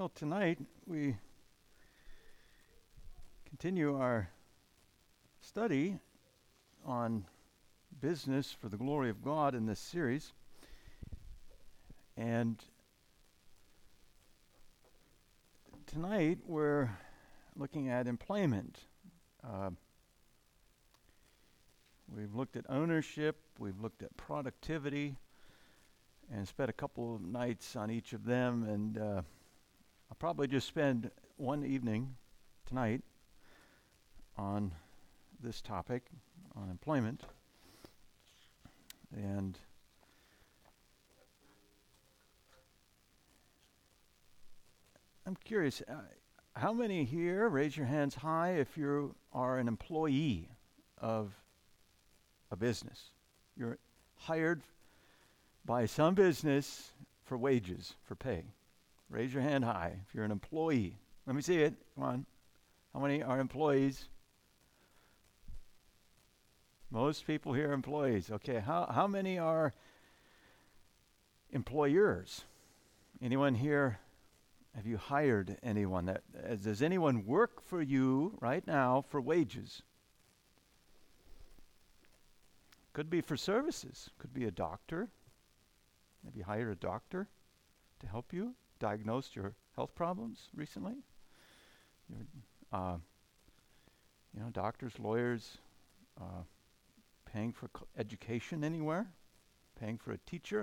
Well, tonight we continue our study on business for the glory of God in this series. And tonight we're looking at employment. We've looked at ownership, we've looked at productivity, and spent a couple of nights on each of them. And I'll probably just spend one evening tonight on this topic, on employment. And I'm curious, how many here, raise your hands high if you are an employee of a business? You're hired by some business for wages, for pay. Raise your hand high if you're an employee. Let me see it. Come on. How many are employees? Most people here are employees. Okay, how many are employers? Anyone here, have you hired anyone? Does anyone work for you right now for wages? Could be for services. Could be a doctor. Have you hired a doctor to help you diagnose your health problems recently? Doctors, lawyers, paying for education anywhere, paying for a teacher.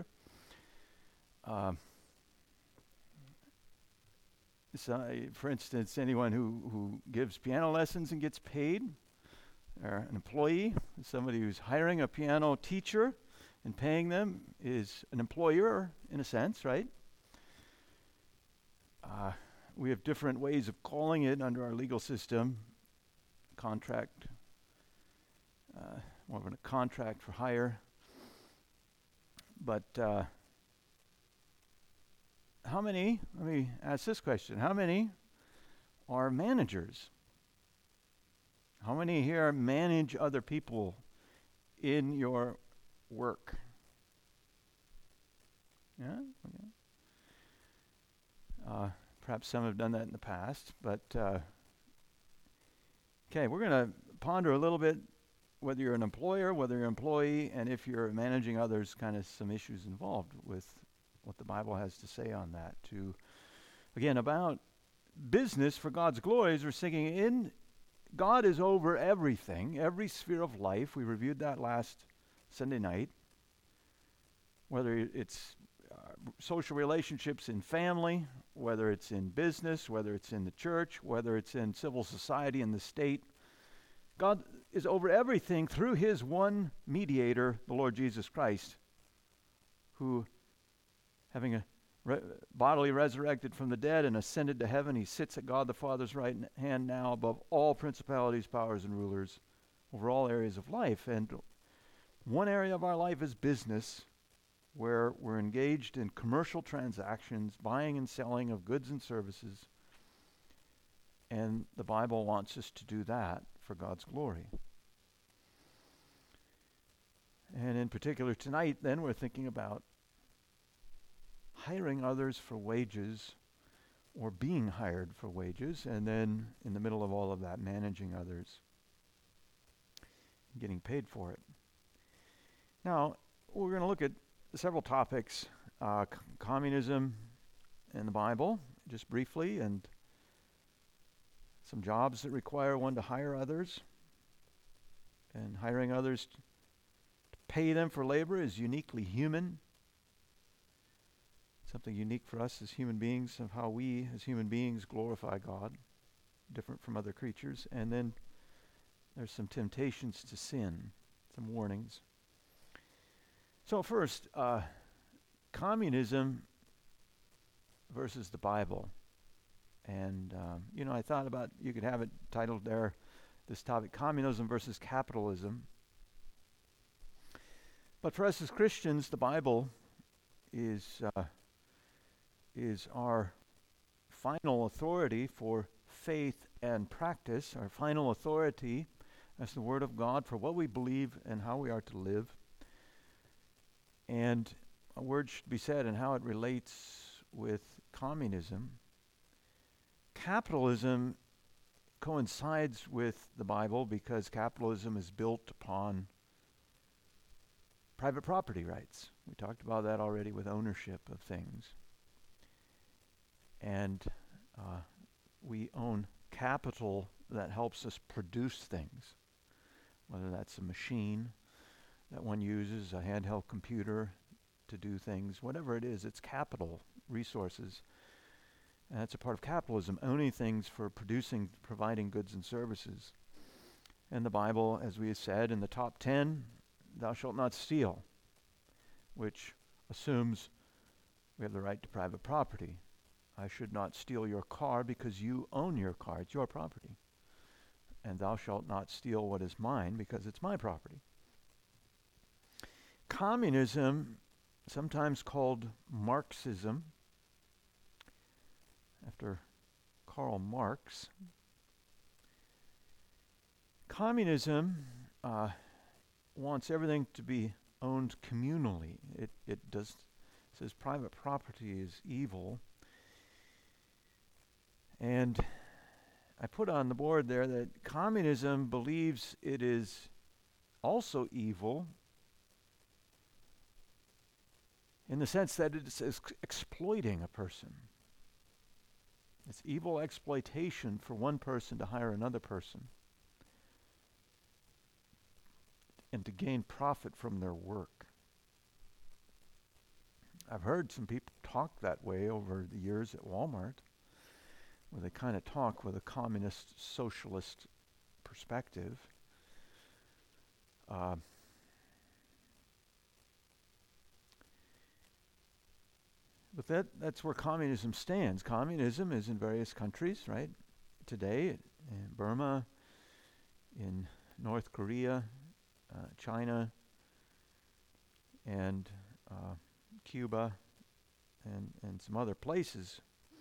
For instance, anyone who gives piano lessons and gets paid, or an employee, somebody who's hiring a piano teacher and paying them is an employer in a sense, right? We have different ways of calling it under our legal system. Contract, more of a contract for hire. But how many, let me ask this question, how many are managers? How many here manage other people in your work? Yeah? Okay. Perhaps some have done that in the past, but okay, we're going to ponder a little bit whether you're an employer, whether you're an employee, and if you're managing others, kind of some issues involved with what the Bible has to say on that. Again, about business for God's glory, as we're singing in, God is over everything, every sphere of life. We reviewed that last Sunday night. Whether it's social relationships in family, whether it's in business, whether it's in the church, whether it's in civil society in the state, God is over everything through his one mediator, the Lord Jesus Christ, who, having bodily resurrected from the dead and ascended to heaven, he sits at God the Father's right hand now above all principalities, powers, and rulers over all areas of life. And one area of our life is business, where we're engaged in commercial transactions, buying and selling of goods and services. And the Bible wants us to do that for God's glory. And in particular tonight, then, we're thinking about hiring others for wages or being hired for wages, and then in the middle of all of that, managing others and getting paid for it. Now, we're going to look at several topics, communism in the Bible, just briefly, and some jobs that require one to hire others, and hiring others to pay them for labor is uniquely human. Something unique for us as human beings, of how we as human beings glorify God, different from other creatures. And then there's some temptations to sin, some warnings. So first, communism versus the Bible. And, I thought about, you could have it titled there, this topic, Communism versus Capitalism. But for us as Christians, the Bible is our final authority for faith and practice, our final authority as the Word of God for what we believe and how we are to live. And a word should be said in how it relates with communism. capitalism coincides with the Bible because capitalism is built upon private property rights. We talked about that already with ownership of things. And we own capital that helps us produce things, whether that's a machine that one uses, a handheld computer to do things, whatever it is, it's capital resources. And that's a part of capitalism, owning things for providing goods and services. And the Bible, as we have said, in the top 10, thou shalt not steal, which assumes we have the right to private property. I should not steal your car because you own your car. It's your property. And thou shalt not steal what is mine because it's my property. Communism, sometimes called Marxism, after Karl Marx. Communism wants everything to be owned communally. It says private property is evil. And I put on the board there that communism believes it is also evil in the sense that it is exploiting a person. It's evil exploitation for one person to hire another person and to gain profit from their work. I've heard some people talk that way over the years at Walmart, where they kind of talk with a communist, socialist perspective. But that's where communism stands. Communism is in various countries, right? Today, in Burma, in North Korea, China, and Cuba, and some other places,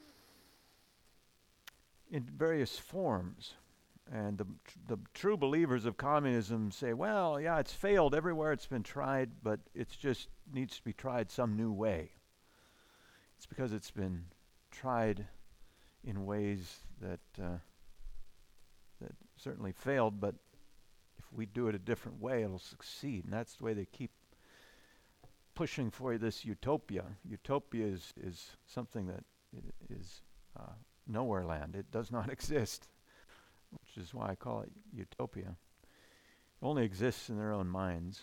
in various forms. And the true believers of communism say, well, yeah, it's failed everywhere it's been tried, but it just needs to be tried some new way. It's because it's been tried in ways that certainly failed, but if we do it a different way, it'll succeed. And that's the way they keep pushing for this utopia. Utopia is something that is nowhere land. It does not exist, which is why I call it utopia. It only exists in their own minds.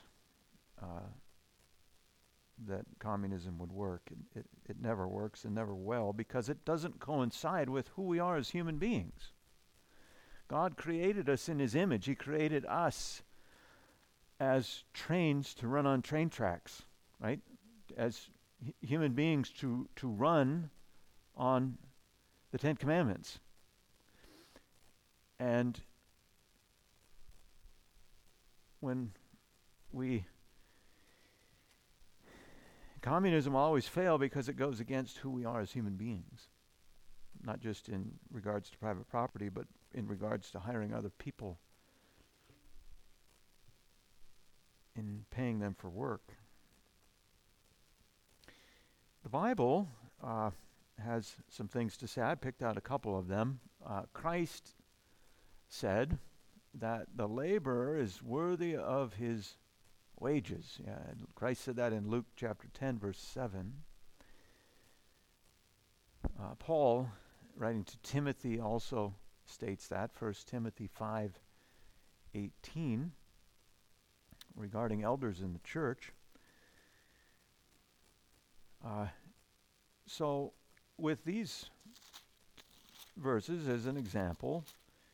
That communism would work. It never works and never will because it doesn't coincide with who we are as human beings. God created us in His image. He created us as trains to run on train tracks, right? As human beings to run on the Ten Commandments. And when communism will always fail because it goes against who we are as human beings, not just in regards to private property, but in regards to hiring other people and paying them for work. The Bible has some things to say. I picked out a couple of them. Christ said that the laborer is worthy of his wages. Yeah, Christ said that in Luke chapter 10, verse 7. Paul, writing to Timothy, also states that, 1 Timothy 5:18, regarding elders in the church. So, with these verses as an example,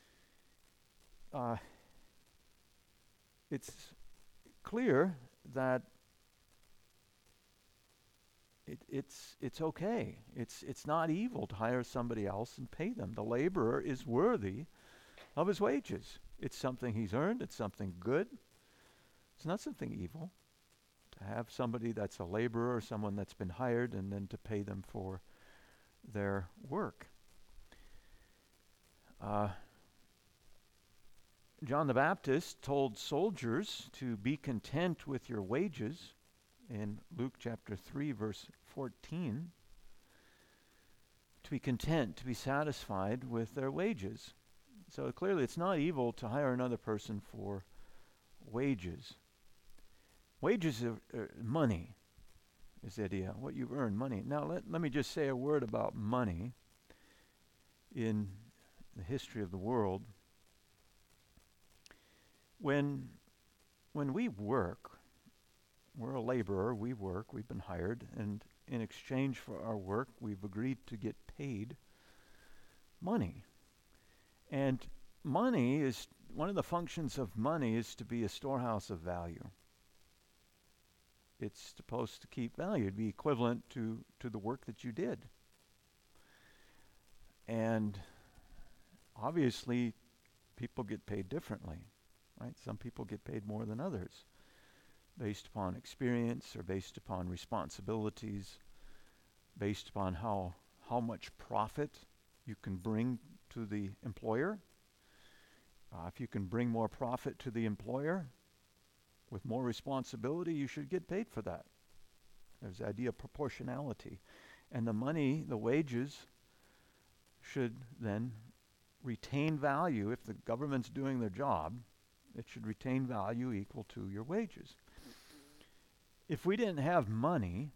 it's clear that it's okay. It's not evil to hire somebody else and pay them. The laborer is worthy of his wages. It's something he's earned. It's something good. It's not something evil to have somebody that's a laborer or someone that's been hired and then to pay them for their work. John the Baptist told soldiers to be content with your wages in Luke chapter 3, verse 14. to be content, to be satisfied with their wages. So clearly it's not evil to hire another person for wages. Wages are money, is the idea, what you've earned, money. Now let me just say a word about money in the history of the world. When we work, we're a laborer, we work, we've been hired, and in exchange for our work, we've agreed to get paid money. And money is, one of the functions of money is to be a storehouse of value. It's supposed to keep value, to be equivalent to the work that you did. And obviously, people get paid differently, right? Some people get paid more than others, based upon experience or based upon responsibilities, based upon how much profit you can bring to the employer. If you can bring more profit to the employer with more responsibility, you should get paid for that. There's the idea of proportionality. And the money, the wages, should then retain value. If the government's doing their job, it should retain value equal to your wages. If we didn't have money,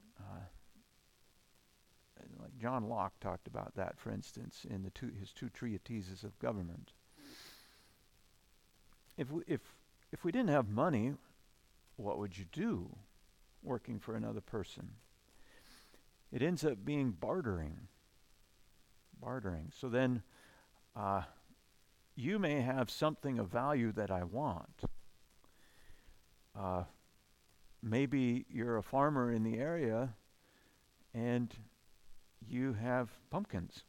like John Locke talked about that, for instance, in his two treatises of government. If we didn't have money, what would you do working for another person? It ends up being bartering. So then you may have something of value that I want. Maybe you're a farmer in the area and you have pumpkins.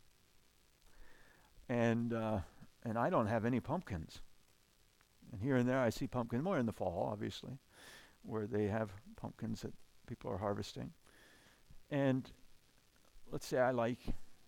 And I don't have any pumpkins. And here and there I see pumpkins, more in the fall, obviously, where they have pumpkins that people are harvesting. And let's say I like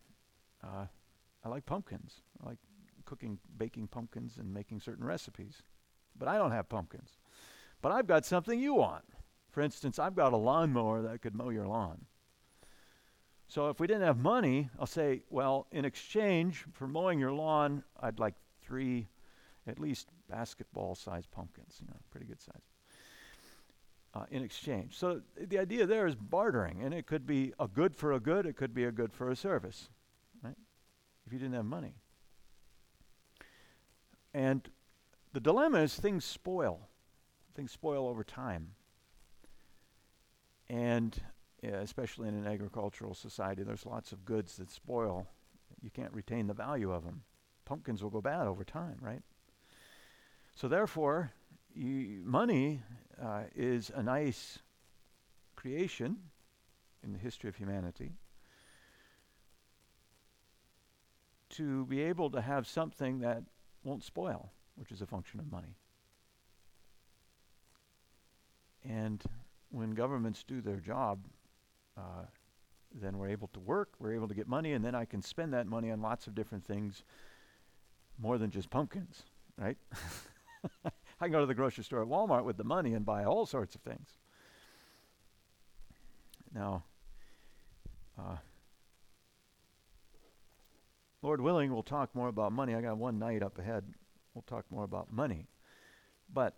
pumpkins. I like cooking, baking pumpkins and making certain recipes. But I don't have pumpkins. But I've got something you want. For instance, I've got a lawnmower that could mow your lawn. So if we didn't have money, I'll say, well, in exchange for mowing your lawn, I'd like 3 at least basketball-sized pumpkins, pretty good size, in exchange. So the idea there is bartering, and it could be a good for a good, it could be a good for a service, right? If you didn't have money. And the dilemma is things spoil. Things spoil over time. And especially in an agricultural society, there's lots of goods that spoil. You can't retain the value of them. Pumpkins will go bad over time, right? So therefore, money is a nice creation in the history of humanity to be able to have something that won't spoil, which is a function of money. And when governments do their job, then we're able to work, we're able to get money, and then I can spend that money on lots of different things, more than just pumpkins, right? I can go to the grocery store at Walmart with the money and buy all sorts of things. Now, Lord willing, we'll talk more about money. I got one night up ahead. We'll talk more about money. But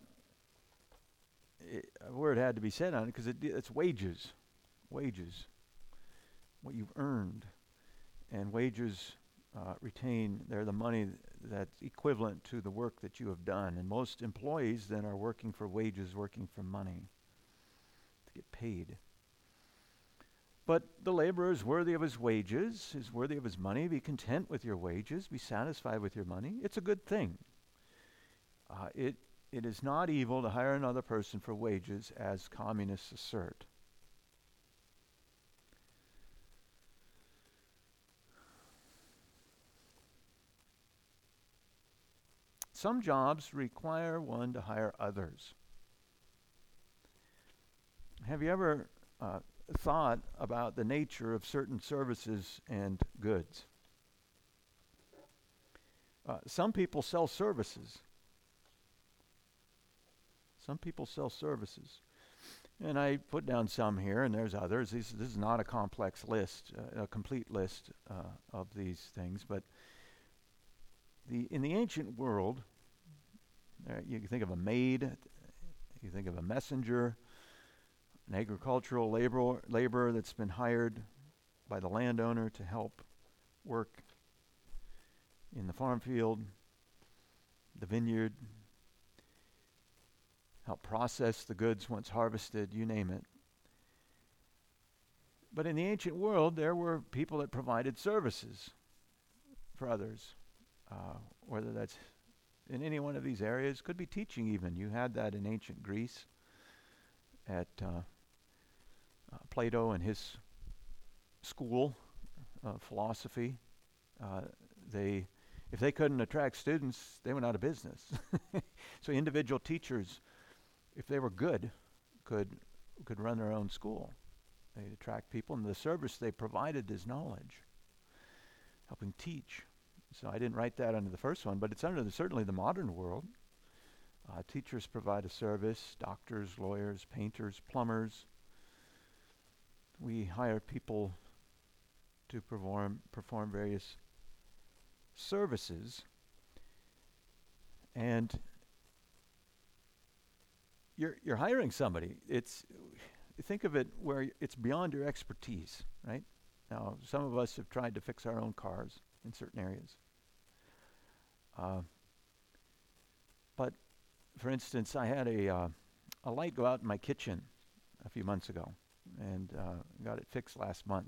a word had to be said on it because it's wages. Wages. What you've earned. And wages retain, they're the money that's equivalent to the work that you have done. And most employees then are working for wages, working for money to get paid. But the laborer is worthy of his wages, is worthy of his money. Be content with your wages. Be satisfied with your money. It's a good thing. It is not evil to hire another person for wages, as communists assert. Some jobs require one to hire others. Have you ever thought about the nature of certain services and goods? Some people sell services. Some people sell services. And I put down some here, and there's others. This is not a complex list, a complete list of these things. But in the ancient world, you can think of a maid, you think of a messenger, an agricultural laborer that's been hired by the landowner to help work in the farm field, the vineyard, help process the goods once harvested, you name it. But in the ancient world, there were people that provided services for others, whether that's in any one of these areas, could be teaching even. You had that in ancient Greece at Plato and his school of philosophy. If they couldn't attract students, they went out of business. So individual teachers, if they were good, could run their own school. They'd attract people, and the service they provided is knowledge, helping teach. So I didn't write that under the first one, but it's under certainly the modern world. Teachers provide a service, doctors, lawyers, painters, plumbers. We hire people to perform various services, and you're hiring somebody. Think of it where it's beyond your expertise, right? Now, some of us have tried to fix our own cars in certain areas. But for instance, I had a light go out in my kitchen a few months ago, and got it fixed last month.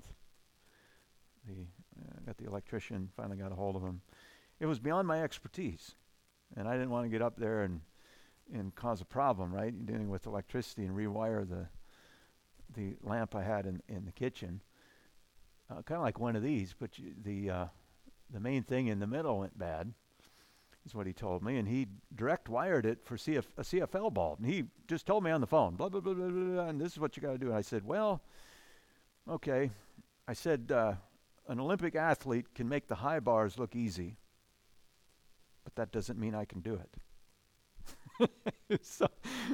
Got the electrician, finally got a hold of him. It was beyond my expertise, and I didn't want to get up there and cause a problem, right? Dealing with electricity and rewire the lamp I had in the kitchen. Kind of like one of these, but the main thing in the middle went bad, is what he told me, and he direct wired it for a CFL bulb. And he just told me on the phone, blah, blah, blah, blah, blah, and this is what you got to do. And I said, well, okay. I said, an Olympic athlete can make the high bars look easy, but that doesn't mean I can do it. So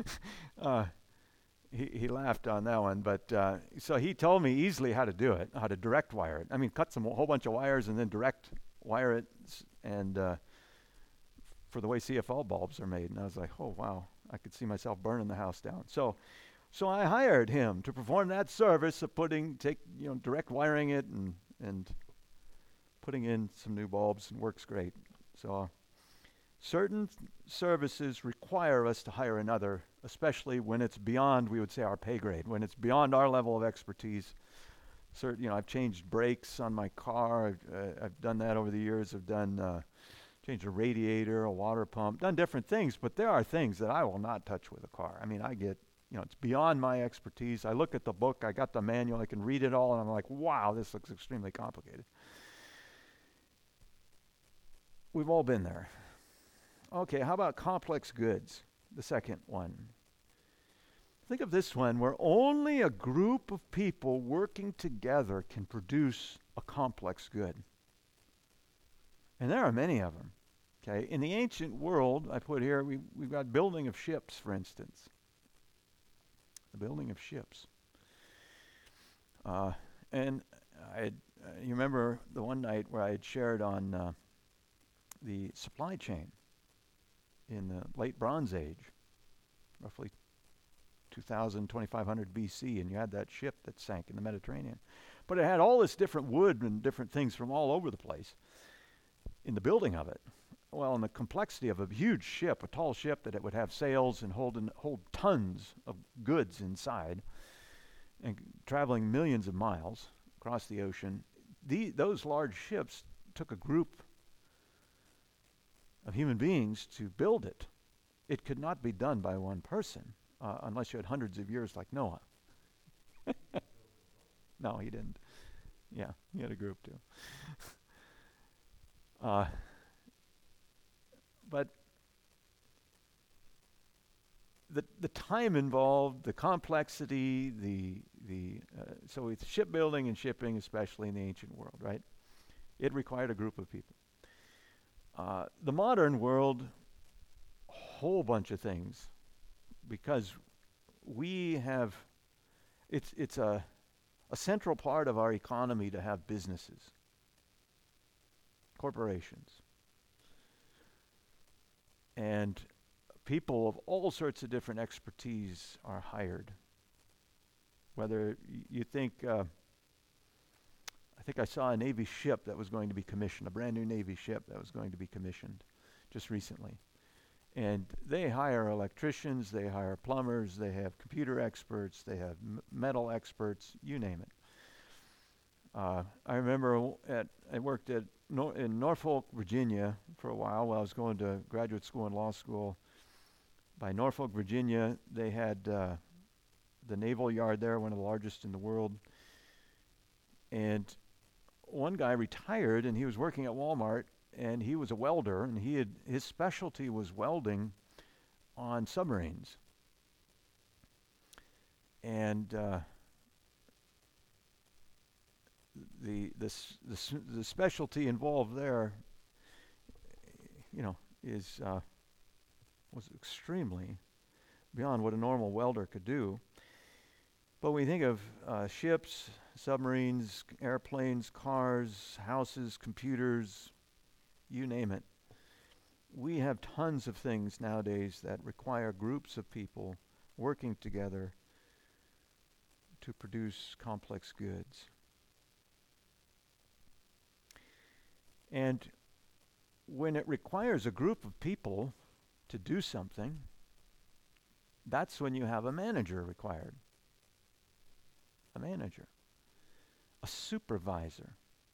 he laughed on that one, but so he told me easily how to do it, how to direct wire it. I mean, cut a whole bunch of wires and then direct wire it, and for the way CFL bulbs are made. And I was like, oh wow, I could see myself burning the house down. So I hired him to perform that service of direct wiring it and putting in some new bulbs, and works great. So certain services require us to hire another, especially when it's beyond, we would say, our pay grade, when it's beyond our level of expertise. I've changed brakes on my car. I've done that over the years. I've done changed a radiator, a water pump, done different things, but there are things that I will not touch with a car. I mean, it's beyond my expertise. I look at the book, I got the manual, I can read it all, and I'm like, wow, this looks extremely complicated. We've all been there. Okay, how about complex goods? The second one. Think of this one, where only a group of people working together can produce a complex good. And there are many of them. Okay, in the ancient world, I put here, we've got building of ships, for instance. The building of ships. And you remember the one night where I had shared on the supply chain in the late Bronze Age, roughly 2000, 2500 BC, and you had that ship that sank in the Mediterranean. But it had all this different wood and different things from all over the place in the building of it. Well, in the complexity of a huge ship, a tall ship that it would have sails and hold tons of goods inside, and traveling millions of miles across the ocean, those large ships took a group of human beings to build it. It could not be done by one person unless you had hundreds of years like Noah. No, he didn't. Yeah, he had a group too. But the time involved, the complexity, so with shipbuilding and shipping, especially in the ancient world, right? It required a group of people. The modern world, a whole bunch of things, because we have It's a central part of our economy to have businesses, corporations, and people of all sorts of different expertise are hired. Whether you think, I think I saw a Navy ship that was going to be commissioned, a brand new Navy ship that was going to be commissioned just recently. And they hire electricians, they hire plumbers, they have computer experts, they have metal experts, you name it. I remember I worked in Norfolk, Virginia for a while I was going to graduate school and law school. By Norfolk, Virginia, they had the naval yard there, one of the largest in the world. And one guy retired, and he was working at Walmart, and he was a welder, and his specialty was welding on submarines. And the specialty involved there, was extremely beyond what a normal welder could do. But when you think of ships, submarines, airplanes, cars, houses, computers, you name it, we have tons of things nowadays that require groups of people working together to produce complex goods. And when it requires a group of people to do something, that's when you have a manager required. A manager. A supervisor.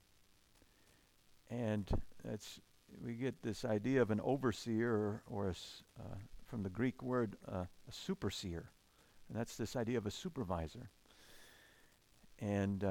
And we get this idea of an overseer or from the Greek word, a superseer. And that's this idea of a supervisor. And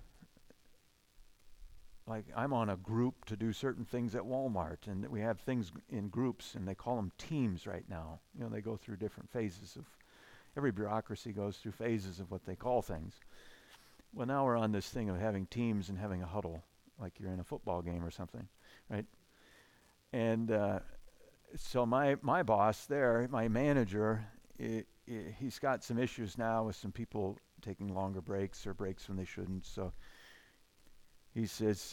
like I'm on a group to do certain things at Walmart, and we have things in groups, and they call them teams right now. They go through different phases of, every bureaucracy goes through phases of what they call things. Well, now we're on this thing of having teams and having a huddle, like you're in a football game or something, right? And so my boss there, my manager, he's got some issues now with some people taking longer breaks or breaks when they shouldn't. So he says,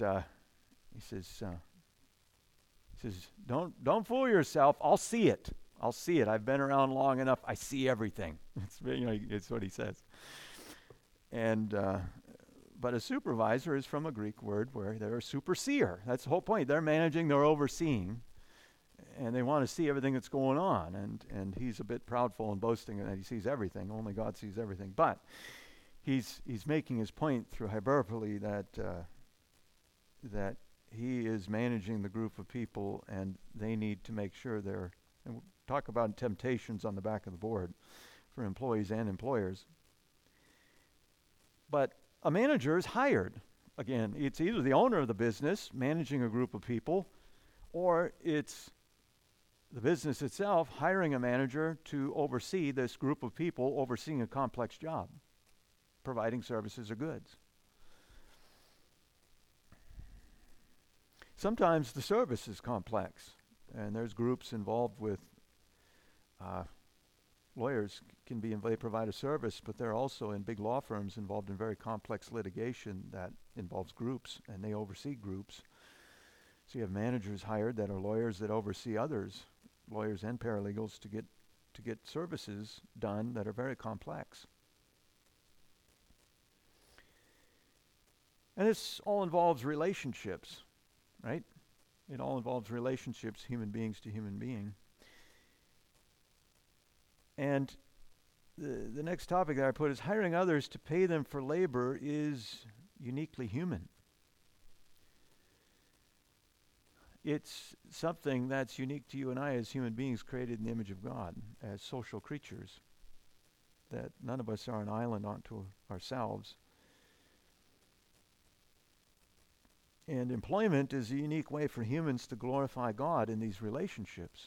don't fool yourself. I'll see it. I've been around long enough. I see everything. It's what he says. And but a supervisor is from a Greek word where they're a superseer. That's the whole point. They're managing, they're overseeing, and they want to see everything that's going on. And he's a bit proudful and boasting that he sees everything. Only God sees everything. But he's making his point through hyperbole that he is managing the group of people, and they need to make sure and we'll talk about temptations on the back of the board for employees and employers. But a manager is hired. Again, it's either the owner of the business managing a group of people, or it's the business itself hiring a manager to oversee this group of people overseeing a complex job, providing services or goods. Sometimes the service is complex, and there's groups involved with lawyers they provide a service, but they're also in big law firms involved in very complex litigation that involves groups, and they oversee groups. So you have managers hired that are lawyers that oversee others, lawyers and paralegals, to get services done that are very complex. And this all involves relationships, right? It all involves relationships, human beings to human being. And the next topic that I put is hiring others to pay them for labor is uniquely human. It's something that's unique to you and I as human beings created in the image of God, as social creatures, that none of us are an island unto ourselves. And employment is a unique way for humans to glorify God in these relationships.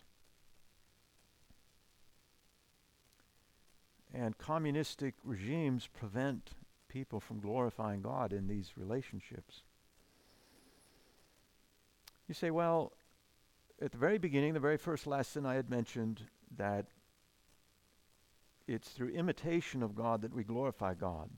And communistic regimes prevent people from glorifying God in these relationships. You say, well, at the very beginning, the very first lesson, I had mentioned that it's through imitation of God that we glorify God.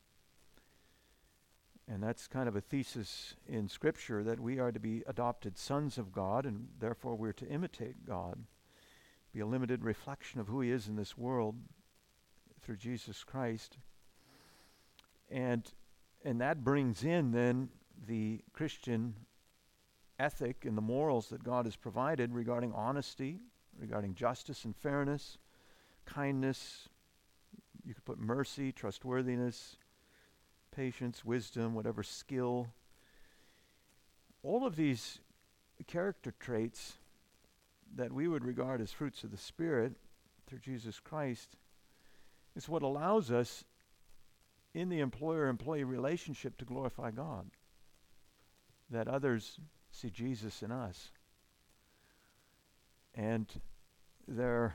And that's kind of a thesis in Scripture, that we are to be adopted sons of God, and therefore we're to imitate God, be a limited reflection of who He is in this world through Jesus Christ. And that brings in then the Christian ethic and the morals that God has provided regarding honesty, regarding justice and fairness, kindness. You could put mercy, trustworthiness, patience, wisdom, whatever skill. All of these character traits that we would regard as fruits of the Spirit through Jesus Christ is what allows us in the employer-employee relationship to glorify God, that others see Jesus in us. And there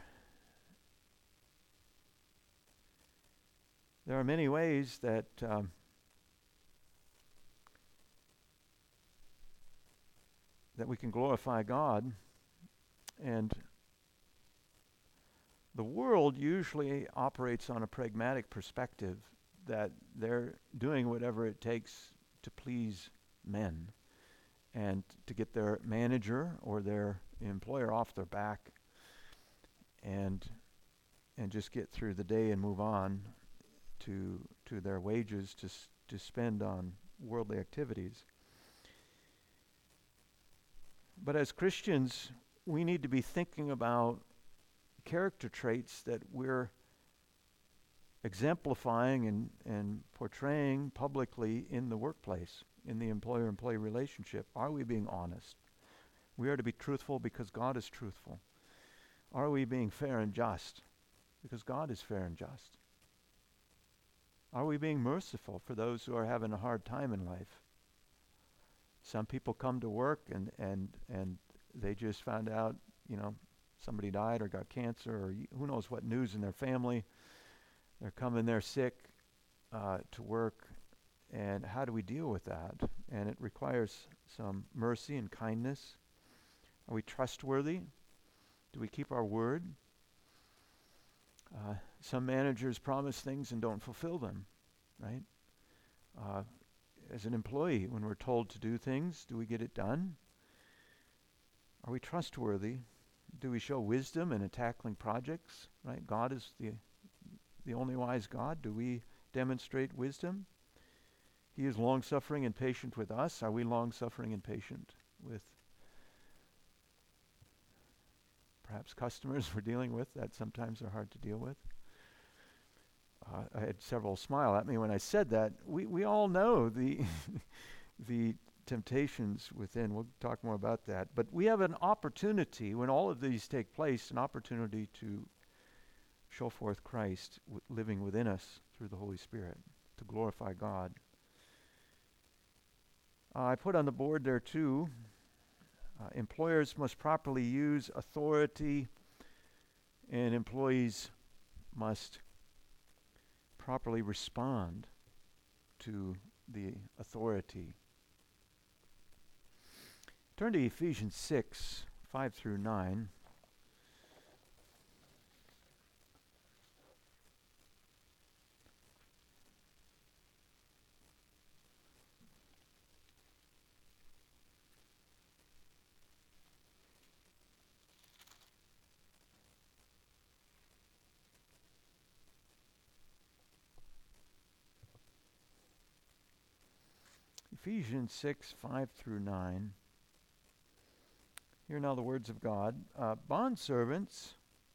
are many ways that that we can glorify God. And the world usually operates on a pragmatic perspective, that they're doing whatever it takes to please men and to get their manager or their employer off their back and just get through the day and move on to their wages to spend on worldly activities. But as Christians, we need to be thinking about character traits that we're exemplifying and portraying publicly in the workplace, in the employer-employee relationship. Are we being honest? We are to be truthful because God is truthful. Are we being fair and just? Because God is fair and just. Are we being merciful for those who are having a hard time in life? Some people come to work and they just found out, somebody died or got cancer or who knows what news in their family. They're coming there sick to work. And how do we deal with that? And it requires some mercy and kindness. Are we trustworthy? Do we keep our word? Some managers promise things and don't fulfill them, right? As an employee, when we're told to do things, do we get it done? Are we trustworthy? Do we show wisdom in tackling projects, right? God is the only wise God. Do we demonstrate wisdom? He is long-suffering and patient with us. Are we long-suffering and patient with perhaps customers we're dealing with that sometimes are hard to deal with? I had several smile at me when I said that. We all know the the temptations within. We'll talk more about that. But we have an opportunity, when all of these take place, an opportunity to show forth Christ living within us through the Holy Spirit, to glorify God. I put on the board there too, employers must properly use authority, and employees must properly respond to the authority. Turn to Ephesians 6, 5 through 9. Ephesians 6, 5 through 9. Hear now the words of God. Bondservants,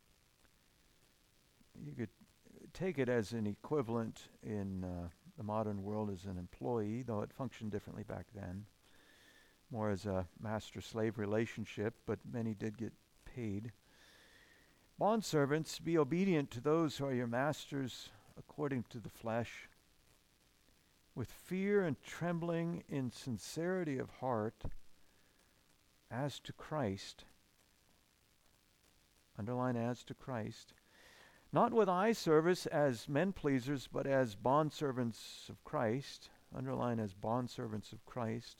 you could take it as an equivalent in the modern world as an employee, though it functioned differently back then. More as a master-slave relationship, but many did get paid. Bondservants, be obedient to those who are your masters according to the flesh, with fear and trembling in sincerity of heart, as to Christ. Underline as to Christ. Not with eye service as men pleasers, but as bondservants of Christ. Underline as bondservants of Christ.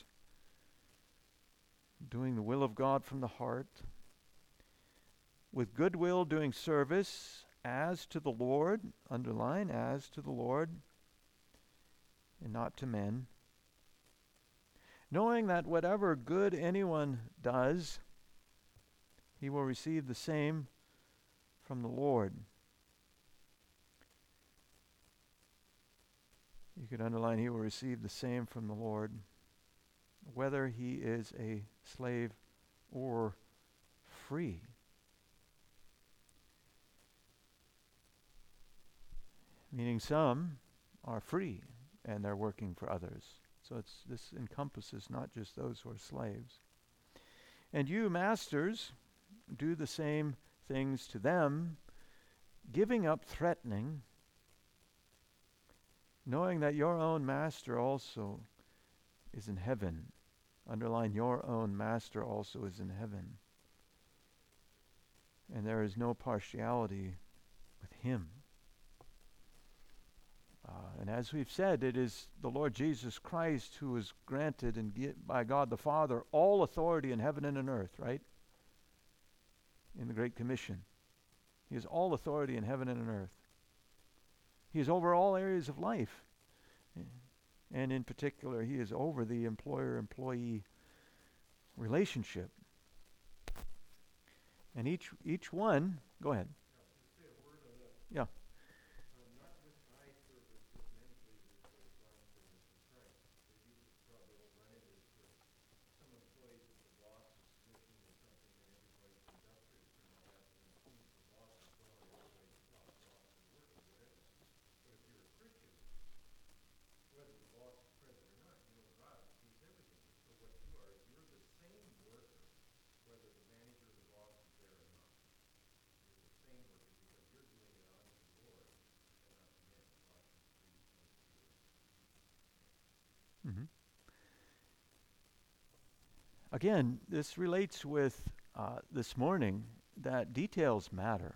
Doing the will of God from the heart. With goodwill doing service as to the Lord, underline, as to the Lord, and not to men, knowing that whatever good anyone does, he will receive the same from the Lord. You could underline, he will receive the same from the Lord, whether he is a slave or free. Meaning some are free and they're working for others. So this encompasses not just those who are slaves. And you, masters, do the same things to them, giving up threatening, knowing that your own master also is in heaven. Underline, your own master also is in heaven. And there is no partiality with him. And as we've said, it is the Lord Jesus Christ who is granted by God the Father all authority in heaven and on earth, right? In the Great Commission. He has all authority in heaven and on earth. He is over all areas of life. And in particular, he is over the employer-employee relationship. And each one, go ahead. Yeah. Mm-hmm. Again, this relates with this morning that details matter,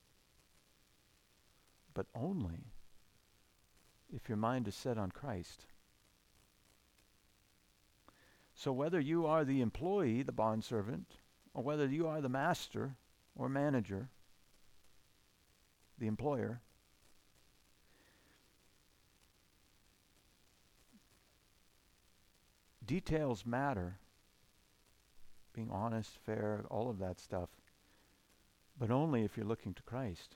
but only if your mind is set on Christ. So whether you are the employee, the bondservant, or whether you are the master or manager, the employer, details matter. Being honest, fair, all of that stuff. But only if you're looking to Christ.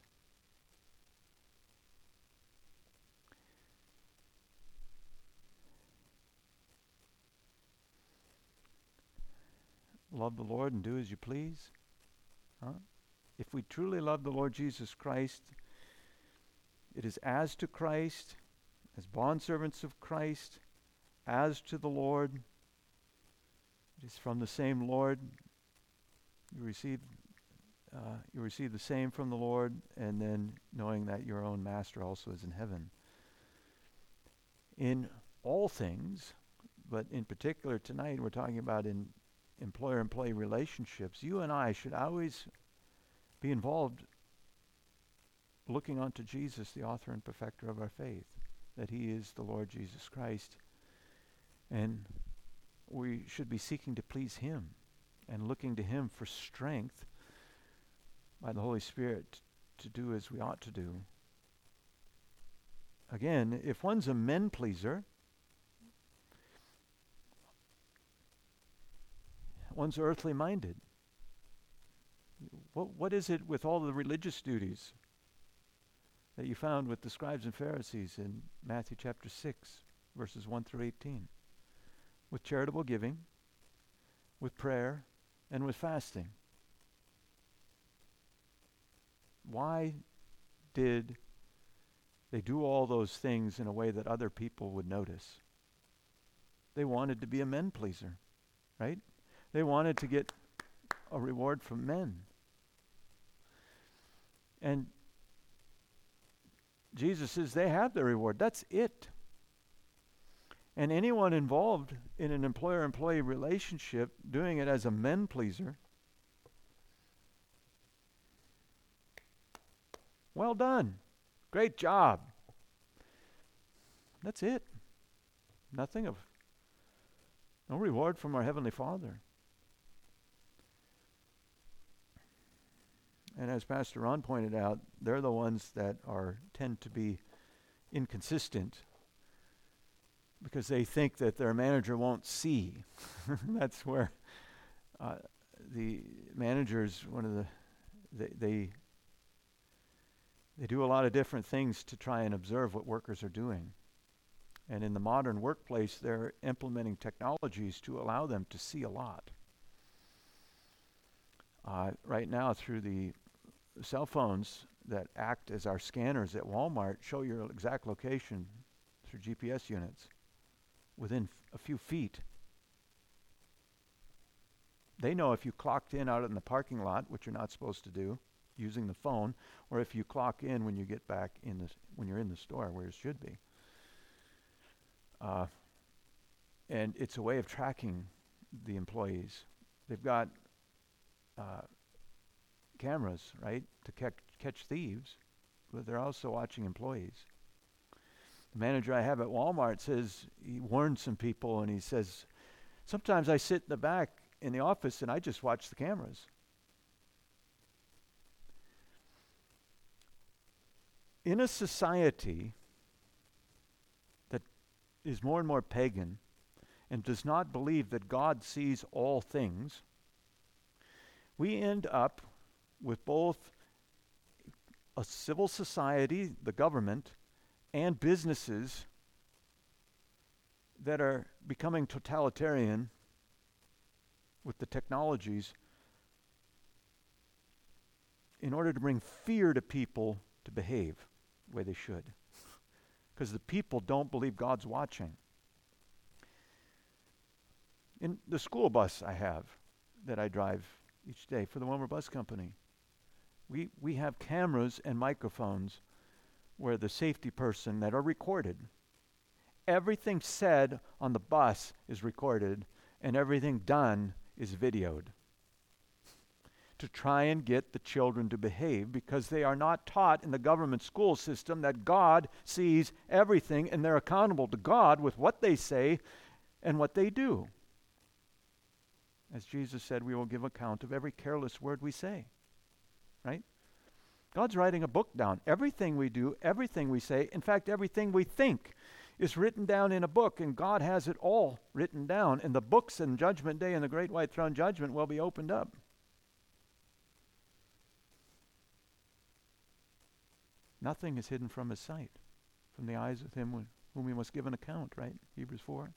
Love the Lord and do as you please. Huh? If we truly love the Lord Jesus Christ, it is as to Christ, as bondservants of Christ, as to the Lord. It is from the same Lord. You receive the same from the Lord, and then knowing that your own master also is in heaven. In all things, but in particular tonight we're talking about in employer-employee relationships, you and I should always be involved looking unto Jesus, the author and perfecter of our faith, that he is the Lord Jesus Christ. And we should be seeking to please him and looking to him for strength by the Holy Spirit to do as we ought to do. Again, if one's a men pleaser, one's earthly minded. What is it with all the religious duties that you found with the scribes and Pharisees in Matthew chapter 6, verses 1 through 18? With charitable giving, with prayer, and with fasting. Why did they do all those things in a way that other people would notice? They wanted to be a men pleaser, right? They wanted to get a reward from men. And Jesus says they have their reward. That's it. And anyone involved in an employer-employee relationship doing it as a men pleaser, well done. Great job. That's it. No reward from our Heavenly Father. And as Pastor Ron pointed out, they're the ones that tend to be inconsistent because they think that their manager won't see. That's where the managers, they do a lot of different things to try and observe what workers are doing. And in the modern workplace, they're implementing technologies to allow them to see a lot. Right now, through the cell phones that act as our scanners at Walmart, show your exact location through GPS units within a few feet. They know if you clocked in out in the parking lot, which you're not supposed to do, using the phone, or if you clock in when you get back when you're in the store where it should be. And it's a way of tracking the employees. They've got cameras, right, to catch thieves, but they're also watching employees. The manager I have at Walmart says, he warned some people, and he says, sometimes I sit in the back in the office and I just watch the cameras. In a society that is more and more pagan and does not believe that God sees all things, we end up with both a civil society, the government, and businesses that are becoming totalitarian with the technologies in order to bring fear to people to behave the way they should. Because the people don't believe God's watching. In the school bus I have that I drive each day for the Wilmer Bus Company, we have cameras and microphones where the safety person that are recorded. Everything said on the bus is recorded, and everything done is videoed to try and get the children to behave, because they are not taught in the government school system that God sees everything and they're accountable to God with what they say and what they do. As Jesus said, we will give account of every careless word we say, right? God's writing a book down. Everything we do, everything we say, in fact, everything we think is written down in a book, and God has it all written down. And the books in Judgment Day and the Great White Throne Judgment will be opened up. Nothing is hidden from his sight, from the eyes of him whom he must give an account, right? Hebrews 4.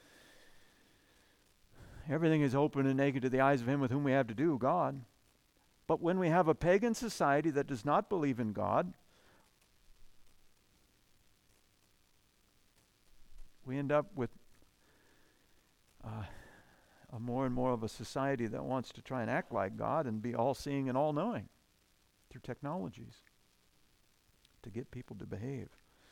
Everything is open and naked to the eyes of him with whom we have to do, God. But when we have a pagan society that does not believe in God, we end up with a more and more of a society that wants to try and act like God and be all-seeing and all-knowing through technologies to get people to behave.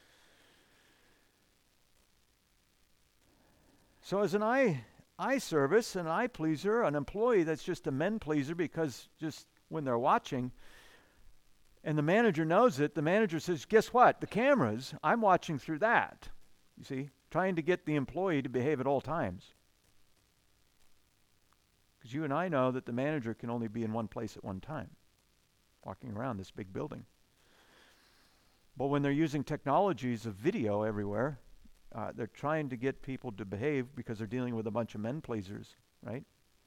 So as an eye service, an eye pleaser, an employee that's just a men pleaser because just when they're watching, and the manager knows it, the manager says, guess what? The cameras, I'm watching through that. You see, trying to get the employee to behave at all times. Because you and I know that the manager can only be in one place at one time, walking around this big building. But when they're using technologies of video everywhere, they're trying to get people to behave because they're dealing with a bunch of men pleasers, right?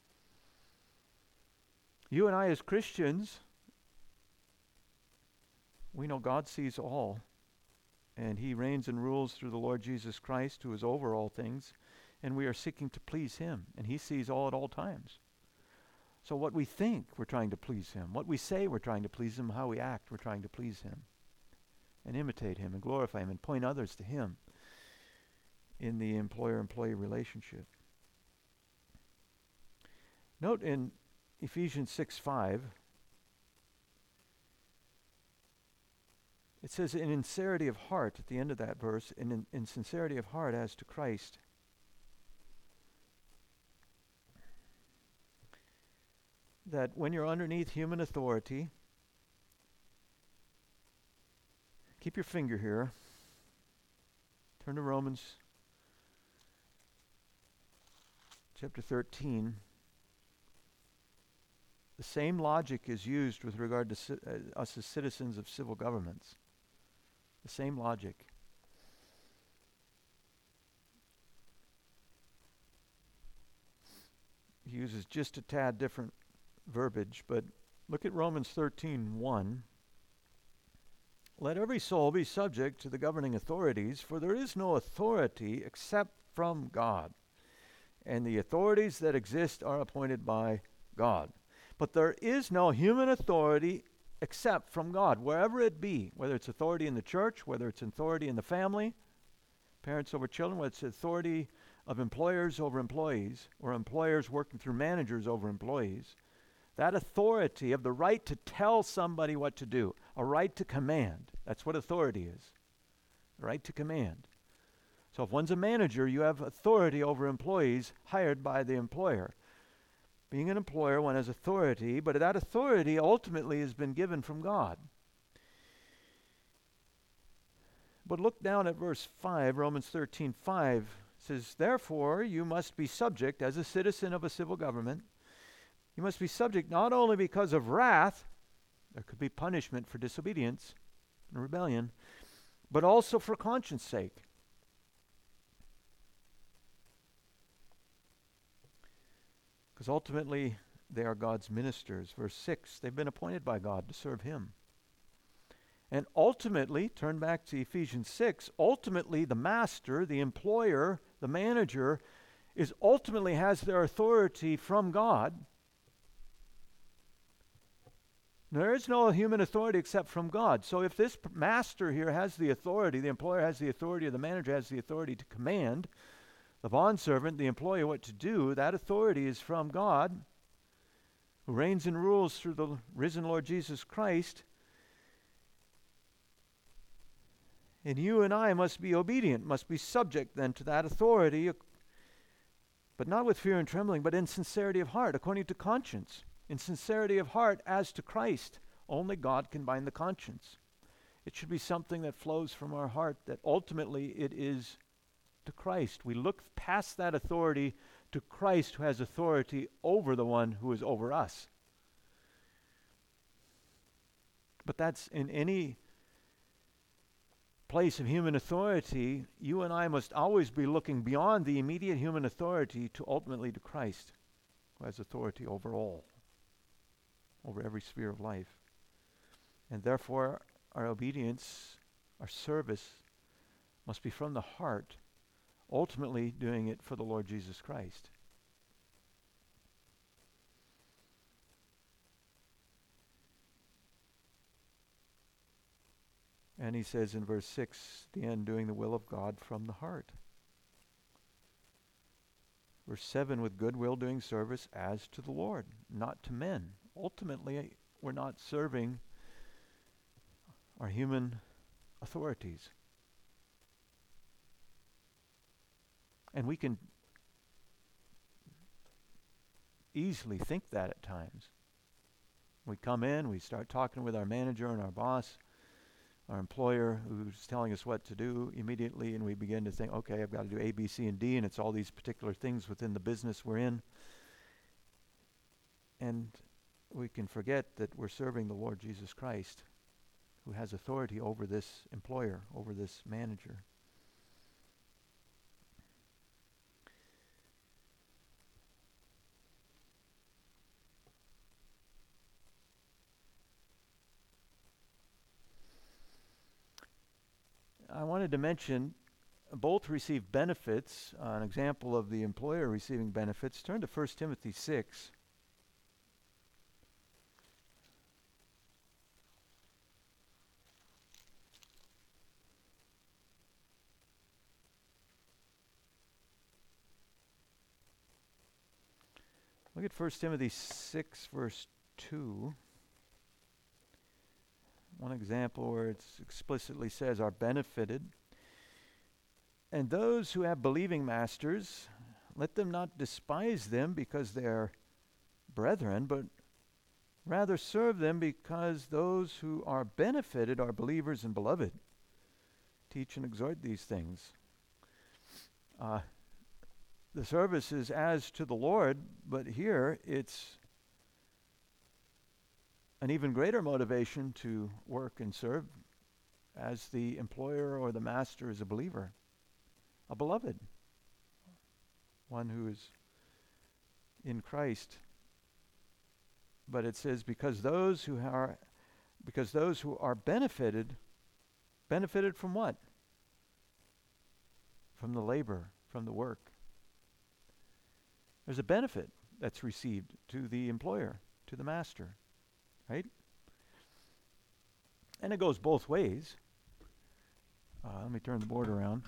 You and I as Christians, we know God sees all, and he reigns and rules through the Lord Jesus Christ, who is over all things, and we are seeking to please him, and he sees all at all times. So what we think, we're trying to please him. What we say, we're trying to please him. How we act, we're trying to please him and imitate him and glorify him and point others to him in the employer-employee relationship. Note in Ephesians 6:5, it says, in sincerity of heart, at the end of that verse, in sincerity of heart as to Christ. That when you're underneath human authority, keep your finger here. Turn to Romans chapter 13. The same logic is used with regard to us as citizens of civil governments. The same logic. He uses just a tad different verbiage, but look at Romans 13:1. Let every soul be subject to the governing authorities, for there is no authority except from God. And the authorities that exist are appointed by God. But there is no human authority except from God, wherever it be, whether it's authority in the church, whether it's authority in the family, parents over children, whether it's authority of employers over employees, or employers working through managers over employees. That authority of the right to tell somebody what to do, a right to command. That's what authority is, the right to command. So if one's a manager, you have authority over employees hired by the employer. Being an employer, one has authority, but that authority ultimately has been given from God. But look down at verse 5, Romans 13:5 says, therefore you must be subject as a citizen of a civil government. You must be subject not only because of wrath, there could be punishment for disobedience and rebellion, but also for conscience sake. Because ultimately they are God's ministers. Verse 6, they've been appointed by God to serve Him. And ultimately, turn back to Ephesians 6, ultimately the master, the employer, the manager, ultimately has their authority from God. There is no human authority except from God. So if this master here has the authority, the employer has the authority, or the manager has the authority to command the bondservant, the employee, what to do, that authority is from God, who reigns and rules through the risen Lord Jesus Christ. And you and I must be obedient, must be subject then to that authority, but not with fear and trembling, but in sincerity of heart, according to conscience. In sincerity of heart as to Christ. Only God can bind the conscience. It should be something that flows from our heart, that ultimately it is to Christ. We look past that authority to Christ, who has authority over the one who is over us. But that's in any place of human authority. You and I must always be looking beyond the immediate human authority to ultimately to Christ, who has authority over all, over every sphere of life. And therefore, our obedience, our service, must be from the heart, ultimately doing it for the Lord Jesus Christ. And he says in verse 6, the end, doing the will of God from the heart. Verse 7, with good will doing service as to the Lord, not to men. Ultimately, we're not serving our human authorities. And we can easily think that at times. We come in, we start talking with our manager and our boss, our employer who's telling us what to do immediately, and we begin to think, okay, I've got to do A, B, C, and D, and it's all these particular things within the business we're in. And we can forget that we're serving the Lord Jesus Christ, who has authority over this employer, over this manager. I wanted to mention both receive benefits. An example of the employer receiving benefits. Turn to 1 Timothy 6. Look at 1 Timothy 6, verse 2. One example where it explicitly says are benefited. And those who have believing masters, let them not despise them because they are brethren, but rather serve them because those who are benefited are believers and beloved. Teach and exhort these things. The service is as to the Lord, but here it's an even greater motivation to work and serve as the employer or the master is a believer, a beloved, one who is in Christ. But it says because those who are benefited from what? From the labor, from the work. There's a benefit that's received to the employer, to the master, right? And it goes both ways. Let me turn the board around.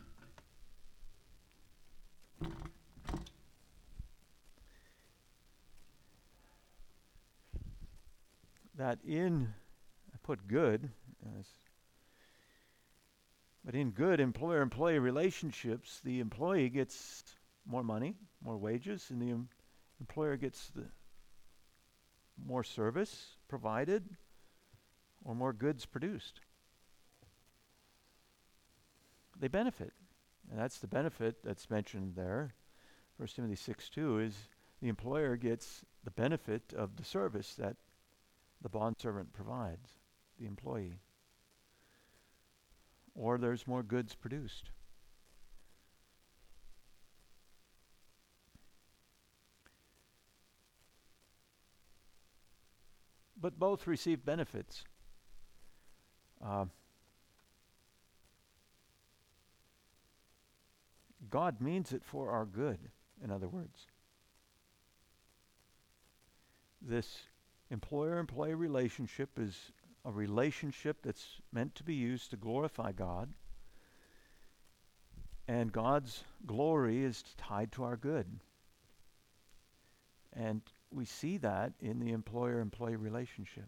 I put good, but in good employer-employee relationships, the employee gets more money, more wages, and the employer gets the more service provided or more goods produced. They benefit, and that's the benefit that's mentioned there. 1 Timothy 6:2 is the employer gets the benefit of the service that the bondservant provides, the employee. Or there's more goods produced. But both receive benefits. God means it for our good, in other words. This employer-employee relationship is a relationship that's meant to be used to glorify God, and God's glory is tied to our good. And we see that in the employer-employee relationship.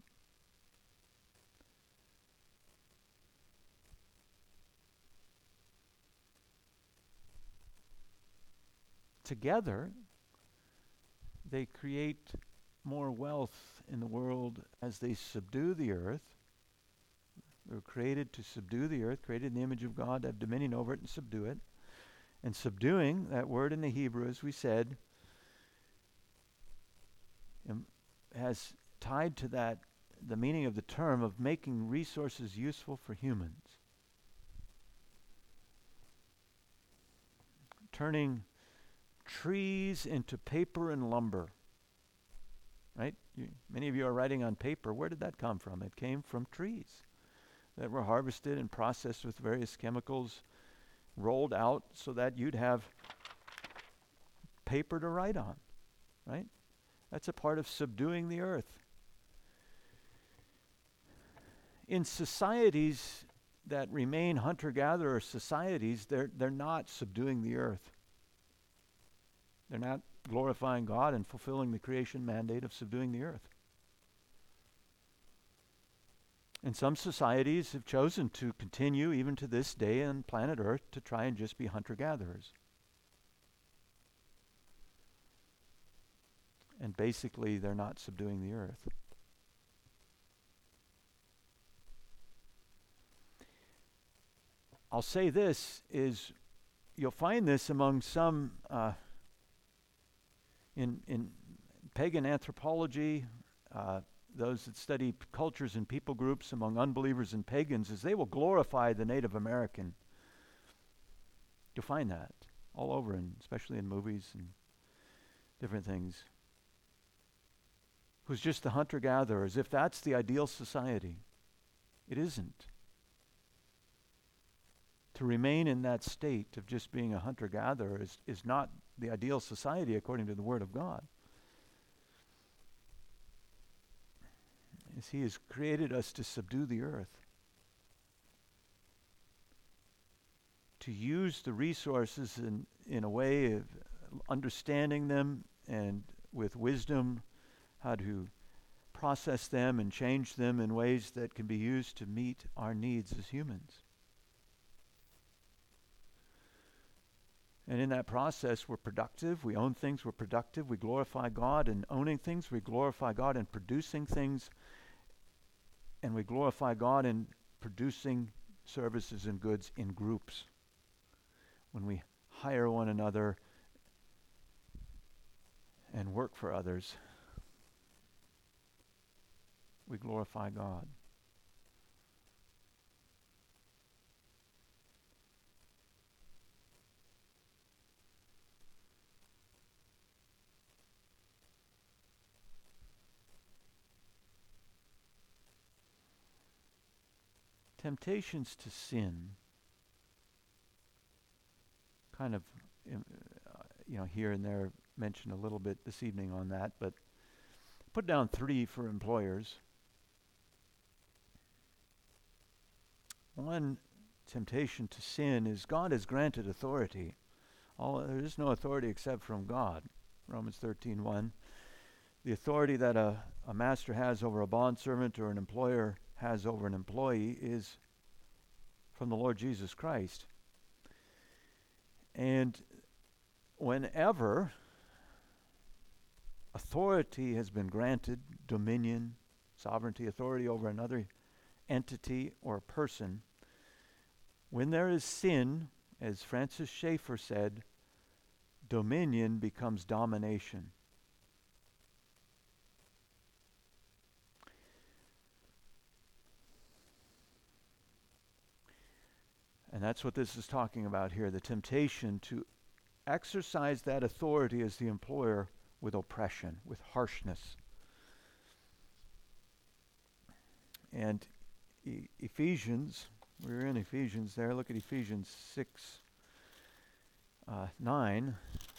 Together, they create more wealth in the world as they subdue the earth. They were created to subdue the earth, created in the image of God, to have dominion over it and subdue it. And subduing, that word in the Hebrew, as we said, has tied to that the meaning of the term of making resources useful for humans. Turning trees into paper and lumber. Right? Many of you are writing on paper. Where did that come from? It came from trees that were harvested and processed with various chemicals, rolled out so that you'd have paper to write on. Right? That's a part of subduing the earth. In societies that remain hunter-gatherer societies, they're not subduing the earth. They're not glorifying God and fulfilling the creation mandate of subduing the earth. And some societies have chosen to continue, even to this day on planet Earth, to try and just be hunter-gatherers. And basically, they're not subduing the earth. I'll say this is, you'll find this among some in pagan anthropology, those that study cultures and people groups among unbelievers and pagans, is they will glorify the Native American. You'll find that all over, and especially in movies and different things. Who's just the hunter-gatherer, as if that's the ideal society. It isn't. To remain in that state of just being a hunter-gatherer is not the ideal society according to the Word of God. As He has created us to subdue the earth, to use the resources in a way of understanding them and with wisdom, how to process them and change them in ways that can be used to meet our needs as humans. And in that process, we're productive. We own things, we're productive. We glorify God in owning things. We glorify God in producing things. And we glorify God in producing services and goods in groups. When we hire one another and work for others. we glorify God. Temptations to sin, kind of, here and there, mentioned a little bit this evening on that, but put down 3 for employers. One temptation to sin is God has granted authority. There is no authority except from God. Romans 13:1. The authority that a master has over a bondservant or an employer has over an employee is from the Lord Jesus Christ. And whenever authority has been granted, dominion, sovereignty, authority over another entity or person, when there is sin, as Francis Schaeffer said, dominion becomes domination. And that's what this is talking about here, the temptation to exercise that authority as the employer with oppression, with harshness. And Ephesians, we're in Ephesians there, look at Ephesians 6:9.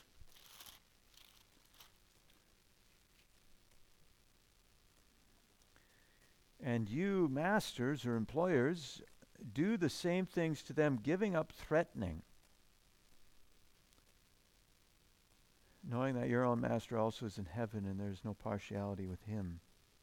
And you, masters or employers, do the same things to them, giving up threatening, knowing that your own master also is in heaven and there is no partiality with him.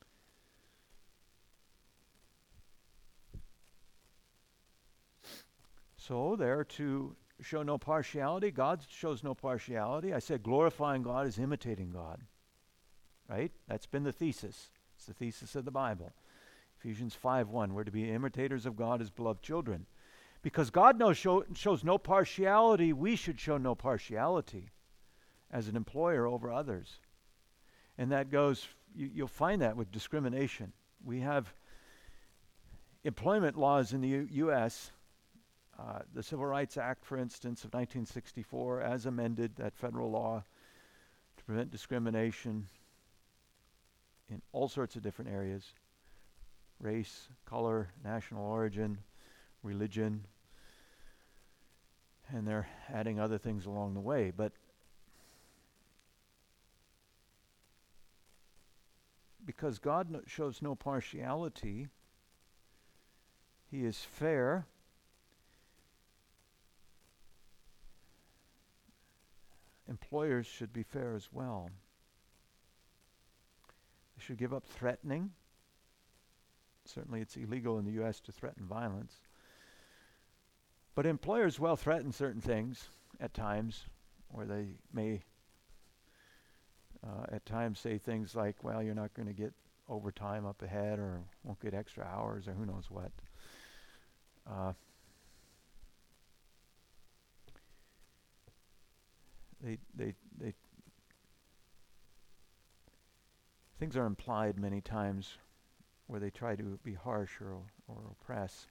So they're to show no partiality. God shows no partiality. I said glorifying God is imitating God. Right? That's been the thesis. It's the thesis of the Bible. Ephesians 5:1, we're to be imitators of God as beloved children. Because God shows no partiality, we should show no partiality as an employer over others. And that goes, you'll find that with discrimination. We have employment laws in the U.S., the Civil Rights Act, for instance, of 1964, as amended, that federal law to prevent discrimination in all sorts of different areas. Race, color, national origin, religion, and they're adding other things along the way. But because God shows no partiality, He is fair. Employers should be fair as well. They should give up threatening. Certainly it's illegal in the U.S. to threaten violence. But employers will threaten certain things at times, or they may at times say things like, well, you're not going to get overtime up ahead, or won't get extra hours, or who knows what. They things are implied many times where they try to be harsh or oppress.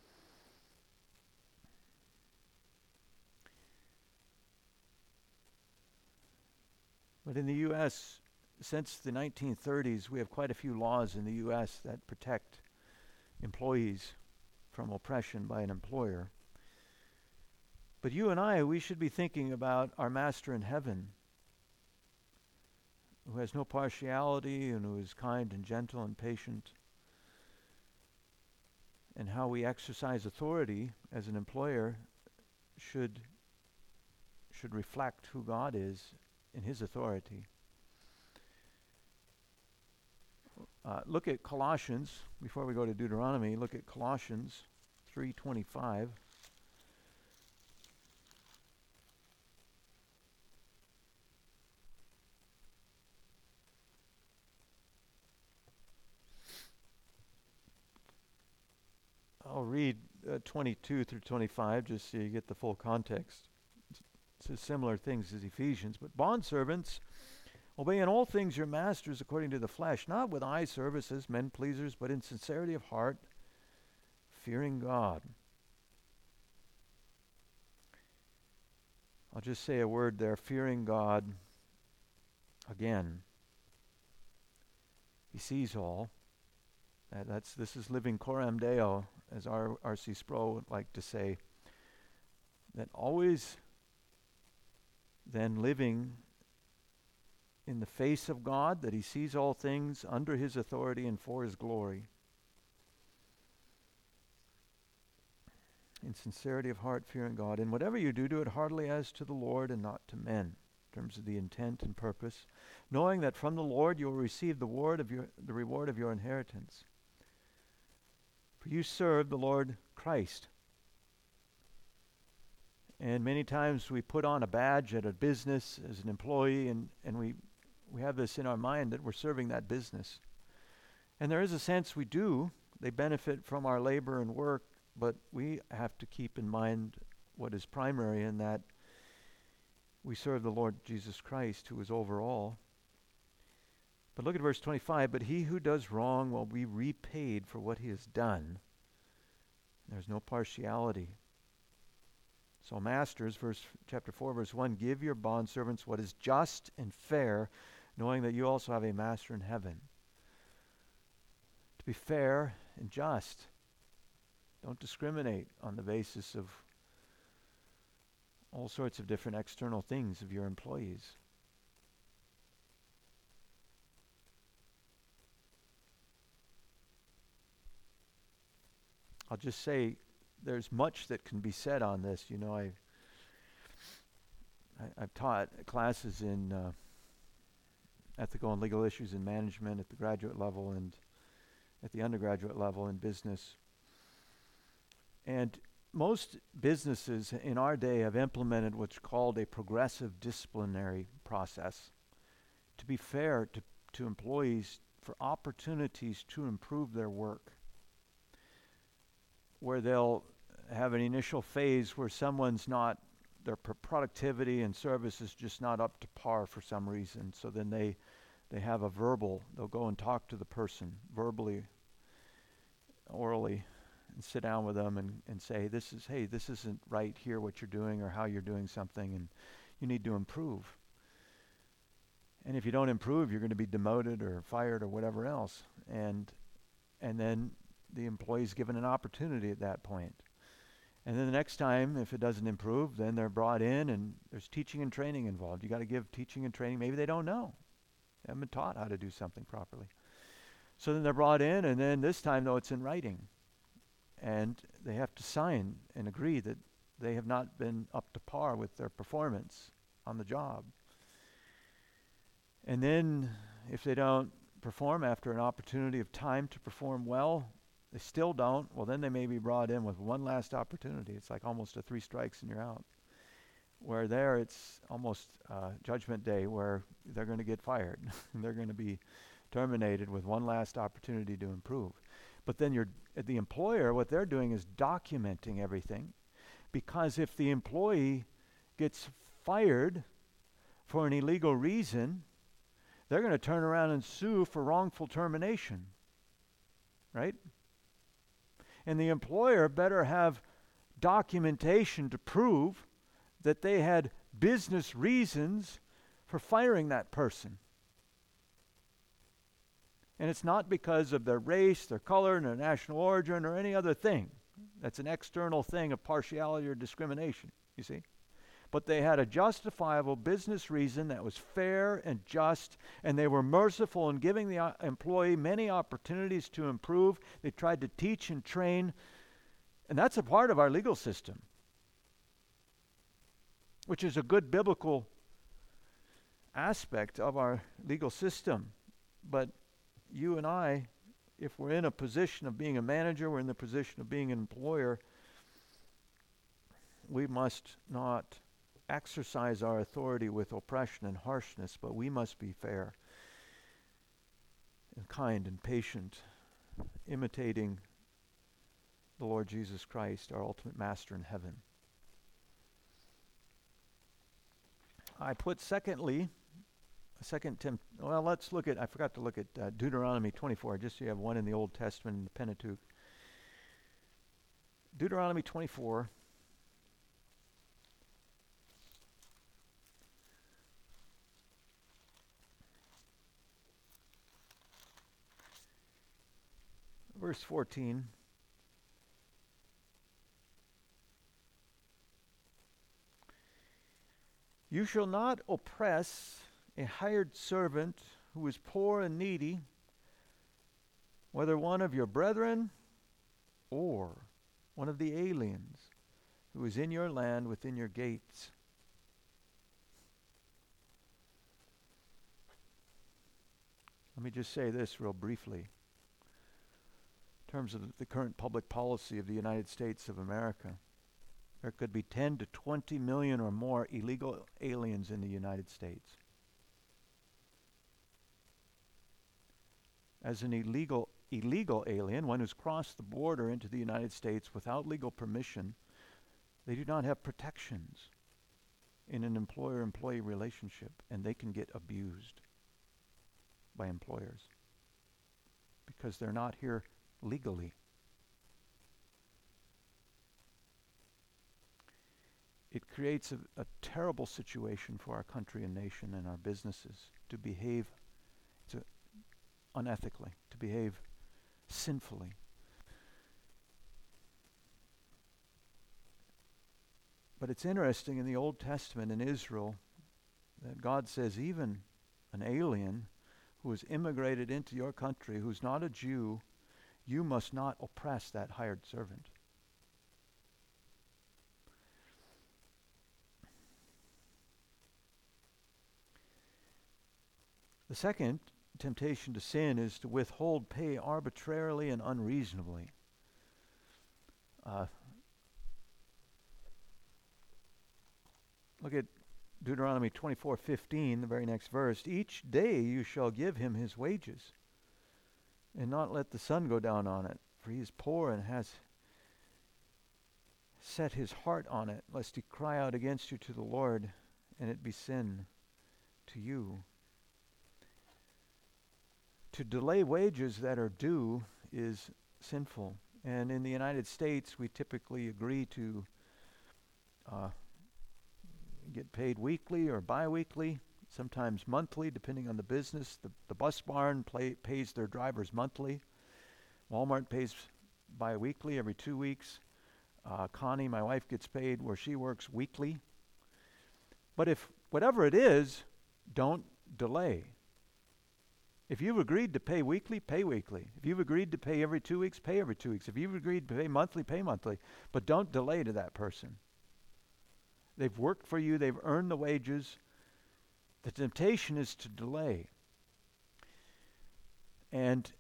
But in the U.S., since the 1930s, we have quite a few laws in the U.S. that protect employees from oppression by an employer. But you and I, we should be thinking about our Master in heaven, who has no partiality and who is kind and gentle and patient, and how we exercise authority as an employer should reflect who God is in His authority. Look at Colossians, before we go to Deuteronomy, look at Colossians 3:25. I'll read 22 through 25 just so you get the full context. It says similar things as Ephesians. But bondservants, Obey in all things your masters according to the flesh, not with eye service as men pleasers, but in sincerity of heart, fearing God. I'll just say a word there, fearing God. Again, He sees all. This is living coram Deo, as R.C. Sproul would like to say. That always then living in the face of God, that He sees all things under His authority and for His glory. In sincerity of heart, fearing God. And whatever you do, do it heartily as to the Lord and not to men, in terms of the intent and purpose, knowing that from the Lord you will receive the reward of your inheritance. For you serve the Lord Christ. And many times we put on a badge at a business as an employee, and we have this in our mind that we're serving that business. And there is a sense we do. They benefit from our labor and work, but we have to keep in mind what is primary in that we serve the Lord Jesus Christ, who is over all. But look at verse 25. But he who does wrong will be repaid for what he has done. There's no partiality. So masters, chapter 4, verse 1, give your bondservants what is just and fair, knowing that you also have a master in heaven. To be fair and just. Don't discriminate on the basis of all sorts of different external things of your employees. I'll just say there's much that can be said on this. You know, I've taught classes in ethical and legal issues in management at the graduate level and at the undergraduate level in business. And most businesses in our day have implemented what's called a progressive disciplinary process to be fair to employees for opportunities to improve their work, where they'll have an initial phase where their productivity and service is just not up to par for some reason. So then they have they'll go and talk to the person verbally, orally, and sit down with them and say, this isn't right here what you're doing or how you're doing something, and you need to improve. And if you don't improve, you're going to be demoted or fired or whatever else. And then the employee's given an opportunity at that point. And then the next time, if it doesn't improve, then they're brought in and there's teaching and training involved. You got to give teaching and training. Maybe they don't know. They haven't been taught how to do something properly. So then they're brought in, and then this time, though, it's in writing. And they have to sign and agree that they have not been up to par with their performance on the job. And then if they don't perform after an opportunity of time to perform well, they still don't, well, then they may be brought in with one last opportunity. It's like almost a 3 strikes and you're out. Where there it's almost judgment day, where they're going to get fired. They're going to be terminated with one last opportunity to improve. But then the employer, what they're doing is documenting everything, because if the employee gets fired for an illegal reason, they're going to turn around and sue for wrongful termination, right? And the employer better have documentation to prove that they had business reasons for firing that person. And it's not because of their race, their color, their national origin, or any other thing. That's an external thing of partiality or discrimination, you see. But they had a justifiable business reason that was fair and just, and they were merciful in giving the employee many opportunities to improve. They tried to teach and train, and that's a part of our legal system, which is a good biblical aspect of our legal system. But you and I, if we're in a position of being a manager, we're in the position of being an employer, we must not exercise our authority with oppression and harshness, but we must be fair and kind and patient, imitating the Lord Jesus Christ, our ultimate master in heaven. I put secondly, let's look at, I forgot to look at Deuteronomy 24, just so you have one in the Old Testament in the Pentateuch. Deuteronomy 24. Verse 14. You shall not oppress a hired servant who is poor and needy, whether one of your brethren or one of the aliens who is in your land within your gates. Let me just say this real briefly. In terms of the current public policy of the United States of America, there could be 10 to 20 million or more illegal aliens in the United States. As an illegal alien, one who's crossed the border into the United States without legal permission, they do not have protections in an employer-employee relationship, and they can get abused by employers because they're not here legally. It creates a terrible situation for our country and nation and our businesses to behave unethically, to behave sinfully. But it's interesting in the Old Testament in Israel that God says even an alien who has immigrated into your country, who's not a Jew, you must not oppress that hired servant. The second temptation to sin is to withhold pay arbitrarily and unreasonably. Look at Deuteronomy 24:15, the very next verse. Each day you shall give him his wages, and not let the sun go down on it, for he is poor and has set his heart on it, lest he cry out against you to the Lord, and it be sin to you. To delay wages that are due is sinful. And in the United States, we typically agree to get paid weekly or bi-weekly, sometimes monthly, depending on the business. The bus barn pays their drivers monthly. Walmart pays bi-weekly, every 2 weeks. Connie, my wife, gets paid where she works weekly. But if whatever it is, don't delay. If you've agreed to pay weekly, pay weekly. If you've agreed to pay every 2 weeks, pay every 2 weeks. If you've agreed to pay monthly, pay monthly. But don't delay to that person. They've worked for you. They've earned the wages. The temptation is to delay. And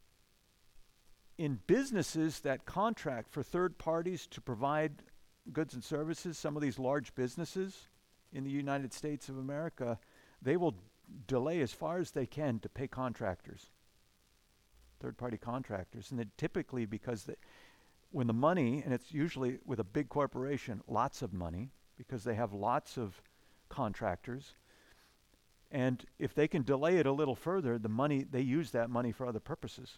in businesses that contract for third parties to provide goods and services, some of these large businesses in the United States of America, they will delay as far as they can to pay contractors, third-party contractors. And typically because when the money, and it's usually with a big corporation, lots of money, because they have lots of contractors, and if they can delay it a little further, the money, they use that money for other purposes.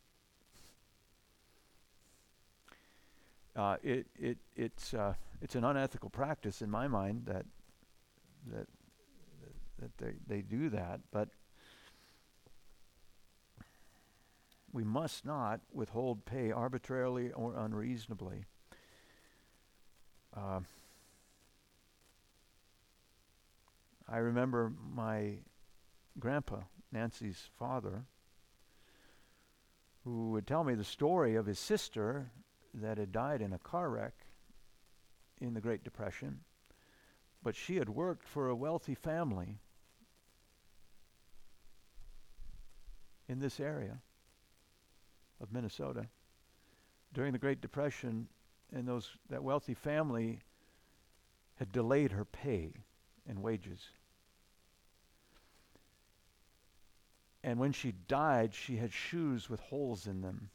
It's an unethical practice in my mind that they do that, but we must not withhold pay arbitrarily or unreasonably. I remember my grandpa, Nancy's father, who would tell me the story of his sister that had died in a car wreck in the Great Depression, but she had worked for a wealthy family in this area of Minnesota during the Great Depression, and that wealthy family had delayed her pay and wages. And when she died, she had shoes with holes in them.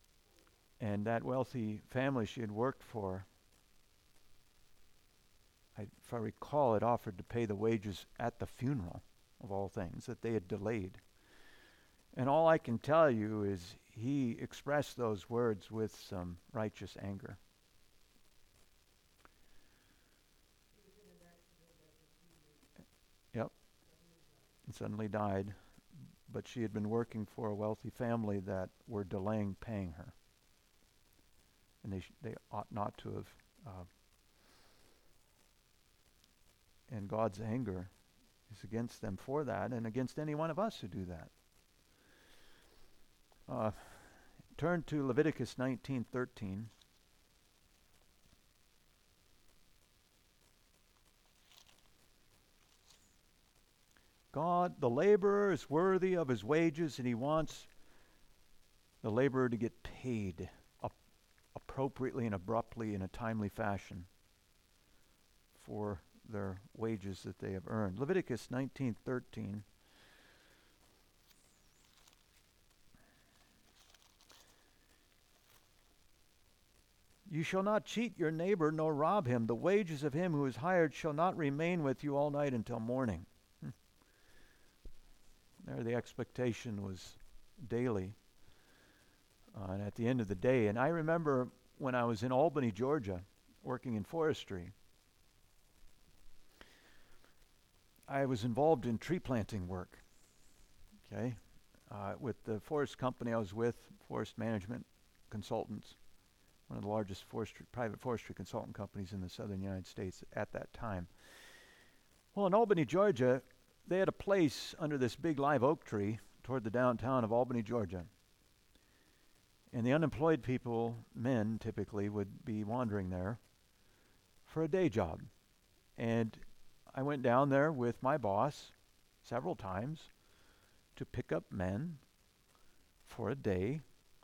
And that wealthy family she had worked for, if I recall, had offered to pay the wages at the funeral, of all things, that they had delayed. And all I can tell you is he expressed those words with some righteous anger. Yep. And suddenly died. But she had been working for a wealthy family that were delaying paying her. And they ought not to have. And God's anger is against them for that, and against any one of us who do that. Turn to Leviticus 19:13. God, the laborer is worthy of his wages, and he wants the laborer to get paid appropriately and abruptly in a timely fashion for their wages that they have earned. Leviticus 19:13. You shall not cheat your neighbor nor rob him. The wages of him who is hired shall not remain with you all night until morning. There the expectation was daily and at the end of the day. And I remember when I was in Albany, Georgia, working in forestry, I was involved in tree planting work, with the forest company I was with, Forest Management Consultants, one of the largest private forestry consultant companies in the southern United States at that time. Well, in Albany, Georgia, they had a place under this big live oak tree toward the downtown of Albany, Georgia. And the unemployed people, men typically, would be wandering there for a day job. And I went down there with my boss several times to pick up men for a day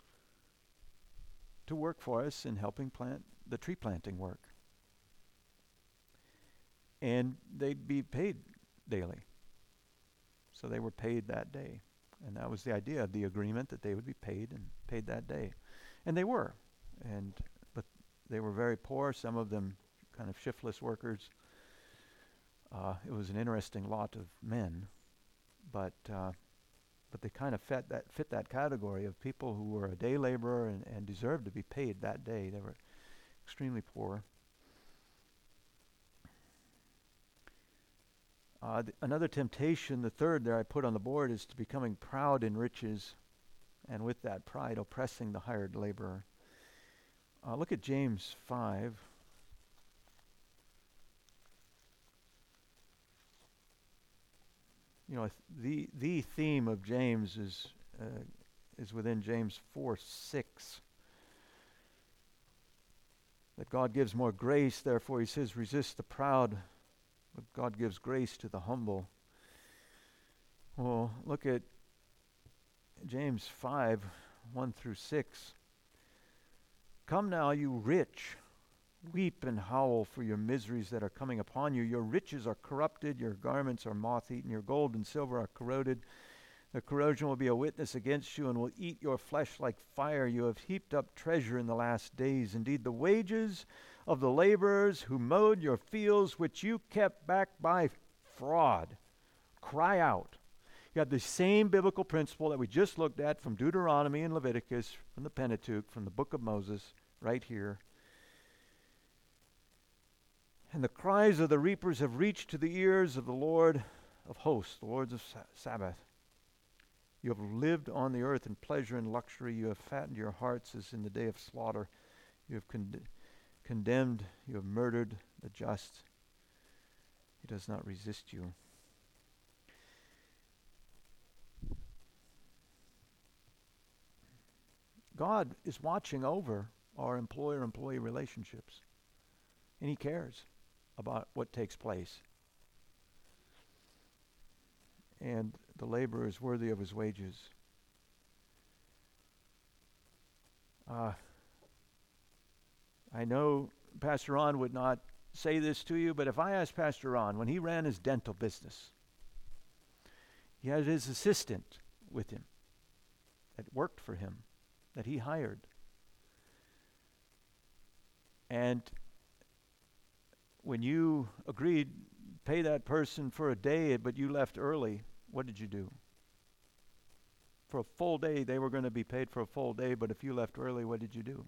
to work for us in helping plant the tree planting work. And they'd be paid daily. So they were paid that day. And that was the idea of the agreement, that they would be paid and paid that day. And they were. But they were very poor, some of them kind of shiftless workers. It was an interesting lot of men, but they kind of fit that category of people who were a day laborer and deserved to be paid that day. They were extremely poor. Another temptation, the third there I put on the board, is to becoming proud in riches, and with that pride oppressing the hired laborer. Look at James 5. The theme of James is within James 4:6. That God gives more grace, therefore he says, resist the proud, but God gives grace to the humble. Well, look at James 5:1-6. Come now, you rich, weep and howl for your miseries that are coming upon you. Your riches are corrupted, your garments are moth-eaten, your gold and silver are corroded. The corrosion will be a witness against you and will eat your flesh like fire. You have heaped up treasure in the last days. Indeed, the wages of the laborers who mowed your fields, which you kept back by fraud, cry out. You have the same biblical principle that we just looked at from Deuteronomy and Leviticus, from the Pentateuch, from the book of Moses, right here. And the cries of the reapers have reached to the ears of the Lord of hosts, the Lord of Sabaoth. You have lived on the earth in pleasure and luxury. You have fattened your hearts as in the day of slaughter. You have condemned, you have murdered the just. He does not resist you. God is watching over our employer-employee relationships, and he cares about what takes place. And the laborer is worthy of his wages. I know Pastor Ron would not say this to you, but if I asked Pastor Ron, when he ran his dental business, he had his assistant with him that worked for him, that he hired. And when you agreed pay that person for a day, but you left early, what did you do? For a full day, they were going to be paid for a full day, but if you left early, what did you do?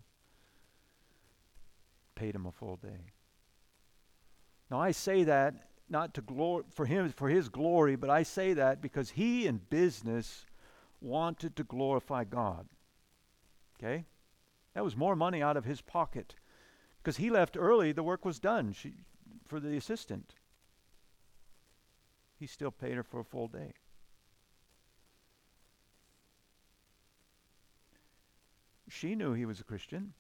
Paid him a full day. Now I say that not to for his glory, but I say that because he in business wanted to glorify God. Okay? That was more money out of his pocket. Because he left early, the work was done for the assistant. He still paid her for a full day. She knew he was a Christian.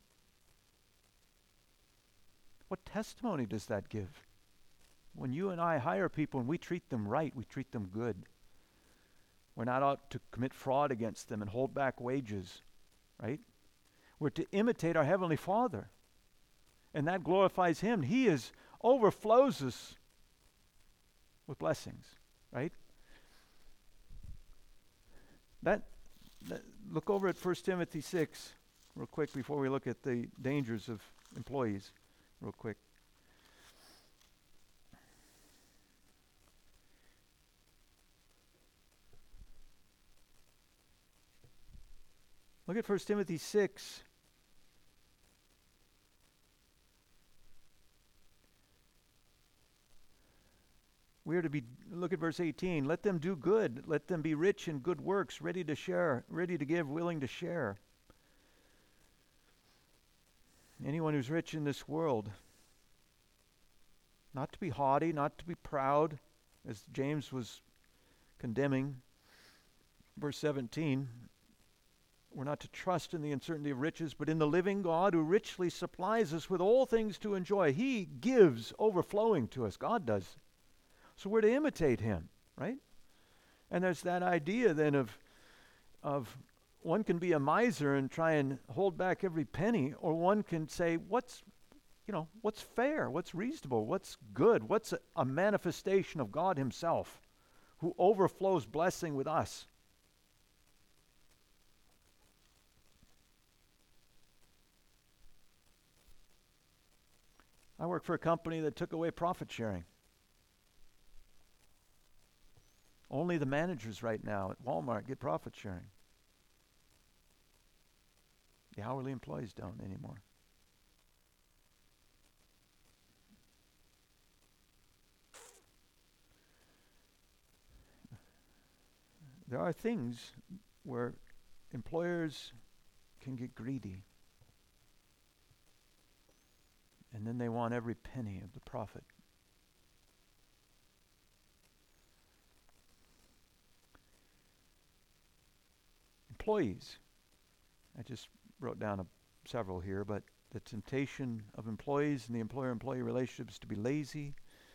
What testimony does that give? When you and I hire people and we treat them right, we treat them good. We're not out to commit fraud against them and hold back wages, right? We're to imitate our Heavenly Father. And that glorifies Him. He overflows us with blessings, right? Look over at 1 Timothy 6 real quick before we look at the dangers of employees real quick. Look at 1 Timothy 6. We are to look at verse 18. Let them do good. Let them be rich in good works, ready to share, ready to give, willing to share. Anyone who's rich in this world, not to be haughty, not to be proud, as James was condemning. Verse 17, we're not to trust in the uncertainty of riches, but in the living God who richly supplies us with all things to enjoy. He gives overflowing to us. God does. So we're to imitate Him, right? And there's that idea then of one can be a miser and try and hold back every penny, or one can say, what's fair, what's reasonable, what's good, what's a manifestation of God Himself who overflows blessing with us. I work for a company that took away profit sharing. Only the managers right now at Walmart get profit sharing. The hourly employees don't anymore. There are things where employers can get greedy. And then they want every penny of the profit. Employees. I just wrote down several here, but the temptation of employees and the employer-employee relationship is to be lazy.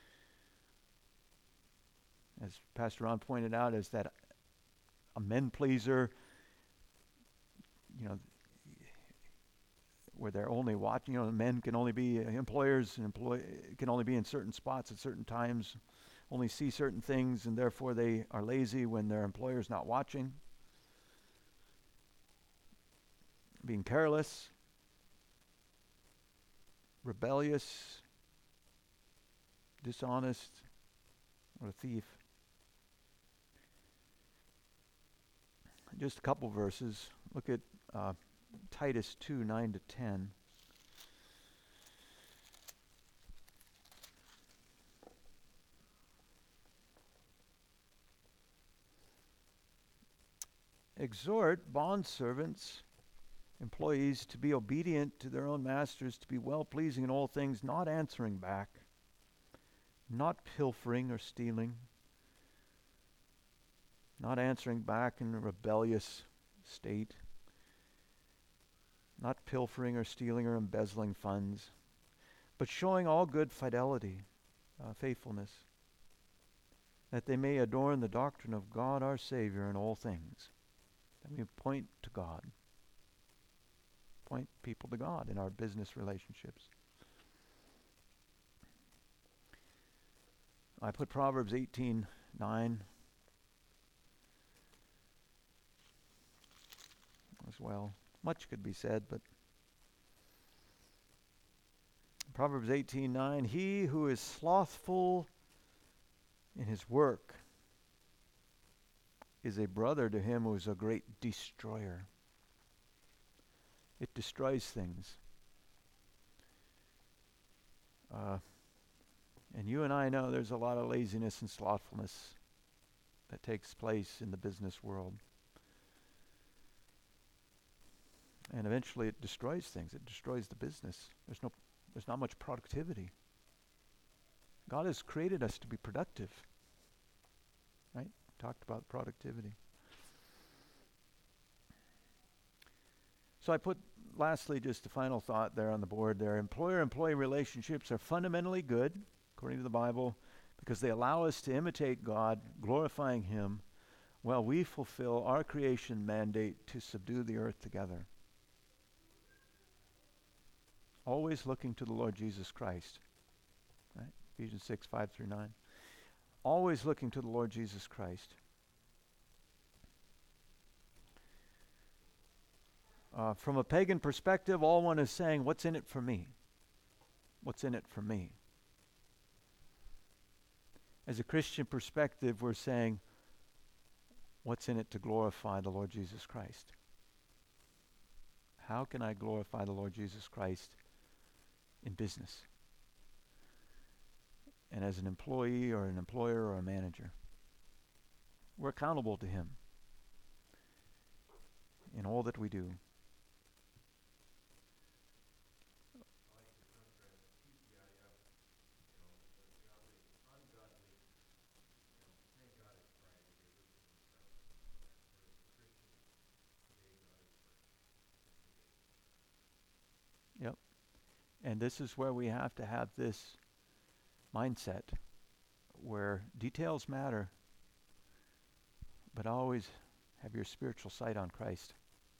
As Pastor Ron pointed out, is that a men pleaser, where they're only watching, men can only be employers, and can only be in certain spots at certain times, only see certain things, and therefore they are lazy when their employer's not watching. Being careless, rebellious, dishonest, or a thief. Just a couple verses. Look at Titus 2, 9 to 10. Exhort bondservants, employees, to be obedient to their own masters, to be well-pleasing in all things, not answering back, not pilfering or stealing, not answering back in a rebellious state, not pilfering or stealing or embezzling funds, but showing all good fidelity, faithfulness, that they may adorn the doctrine of God our Savior in all things. That we point to God. Point people to God in our business relationships. I put Proverbs 18:9 as well. Much could be said, but Proverbs 18:9, he who is slothful in his work is a brother to him who is a great destroyer. It destroys things. And you and I know there's a lot of laziness and slothfulness that takes place in the business world. And eventually it destroys things. It destroys the business. There's not much productivity. God has created us to be productive. Right? Talked about productivity. So I put, lastly, just a final thought there on the board there. Employer-employee relationships are fundamentally good, according to the Bible, because they allow us to imitate God, glorifying Him, while we fulfill our creation mandate to subdue the earth together. Always looking to the Lord Jesus Christ. Right? Ephesians 6, 5 through 9. Always looking to the Lord Jesus Christ. From a pagan perspective, all one is saying, what's in it for me? What's in it for me? As a Christian perspective, we're saying, what's in it to glorify the Lord Jesus Christ? How can I glorify the Lord Jesus Christ in business? And as an employee or an employer or a manager, we're accountable to Him in all that we do. Yep. And this is where we have to have this mindset where details matter, but always have your spiritual sight on Christ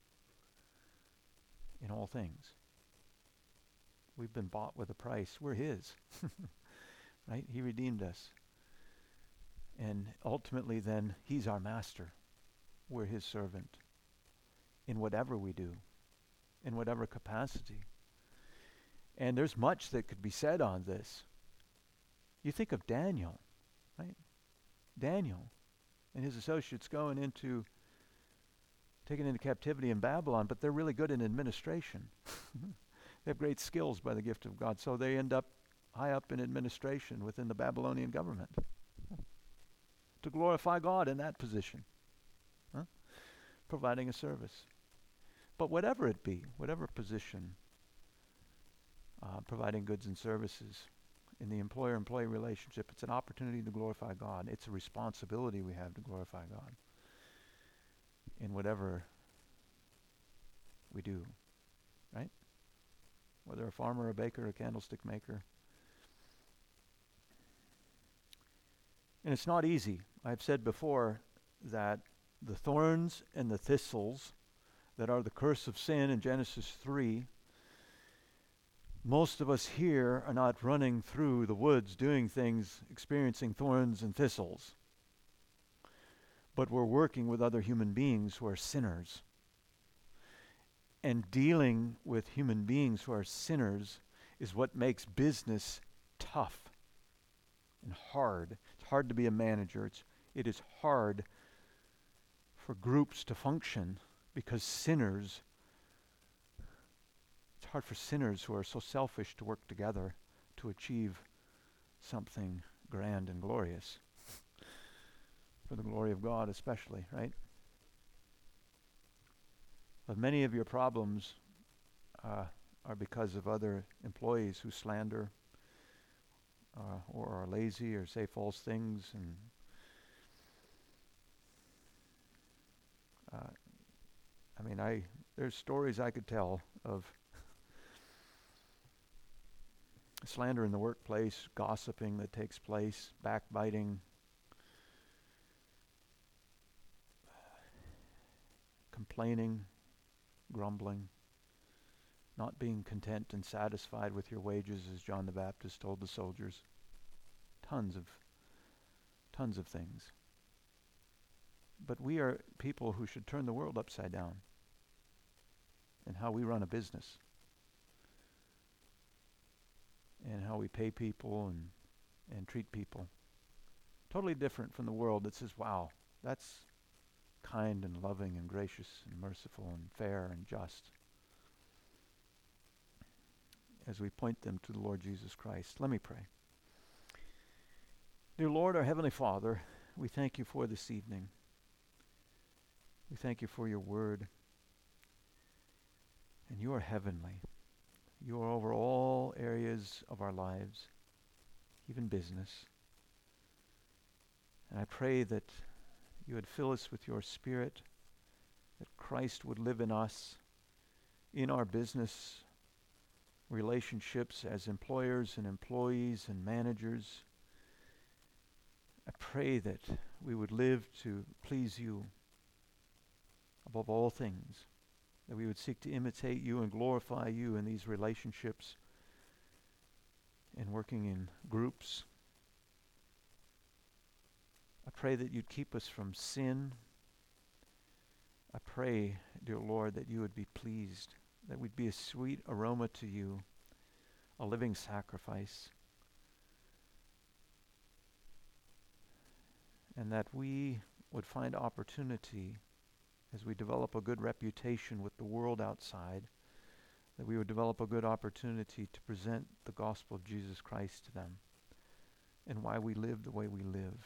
in all things. We've been bought with a price. We're His. Right? He redeemed us. And ultimately then, He's our master. We're His servant in whatever we do, in whatever capacity. And there's much that could be said on this. You think of Daniel, right? Daniel and his associates taken into captivity in Babylon, but they're really good in administration. They have great skills by the gift of God, so they end up high up in administration within the Babylonian government to glorify God in that position, providing a service. But whatever it be, whatever position, providing goods and services in the employer-employee relationship, it's an opportunity to glorify God. It's a responsibility we have to glorify God in whatever we do, right? Whether a farmer, a baker, a candlestick maker. And it's not easy. I've said before that the thorns and the thistles that are the curse of sin in Genesis 3, most of us here are not running through the woods doing things, experiencing thorns and thistles. But we're working with other human beings who are sinners. And dealing with human beings who are sinners is what makes business tough and hard. It's hard to be a manager. It is hard for groups to function because it's hard for sinners who are so selfish to work together to achieve something grand and glorious. For the glory of God especially, right? But many of your problems are because of other employees who slander or are lazy or say false things. And there's stories I could tell of slander in the workplace, gossiping that takes place, backbiting, complaining, grumbling, not being content and satisfied with your wages, as John the Baptist told the soldiers. Tons of things. But we are people who should turn the world upside down in how we run a business. and how we pay people and treat people. Totally different from the world that says, wow, that's kind and loving and gracious and merciful and fair and just. As we point them to the Lord Jesus Christ. Let me pray. Dear Lord, our Heavenly Father, we thank you for this evening. We thank you for your word. And you are heavenly. You are over all areas of our lives, even business. And I pray that you would fill us with your Spirit, that Christ would live in us, in our business relationships as employers and employees and managers. I pray that we would live to please you above all things, that we would seek to imitate you and glorify you in these relationships and working in groups. I pray that you'd keep us from sin. I pray, dear Lord, that you would be pleased, that we'd be a sweet aroma to you, a living sacrifice, and that we would find opportunity as we develop a good reputation with the world outside, that we would develop a good opportunity to present the gospel of Jesus Christ to them and why we live the way we live.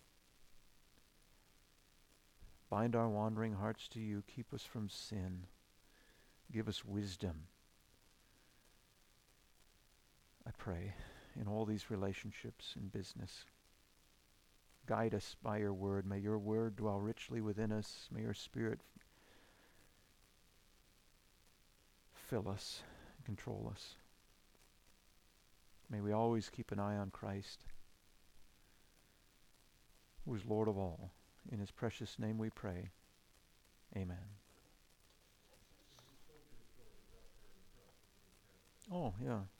Bind our wandering hearts to you. Keep us from sin. Give us wisdom. I pray in all these relationships in business. Guide us by your word. May your word dwell richly within us. May your Spirit fill us, control us. May we always keep an eye on Christ, who is Lord of all. In his precious name we pray. Amen. Oh, yeah.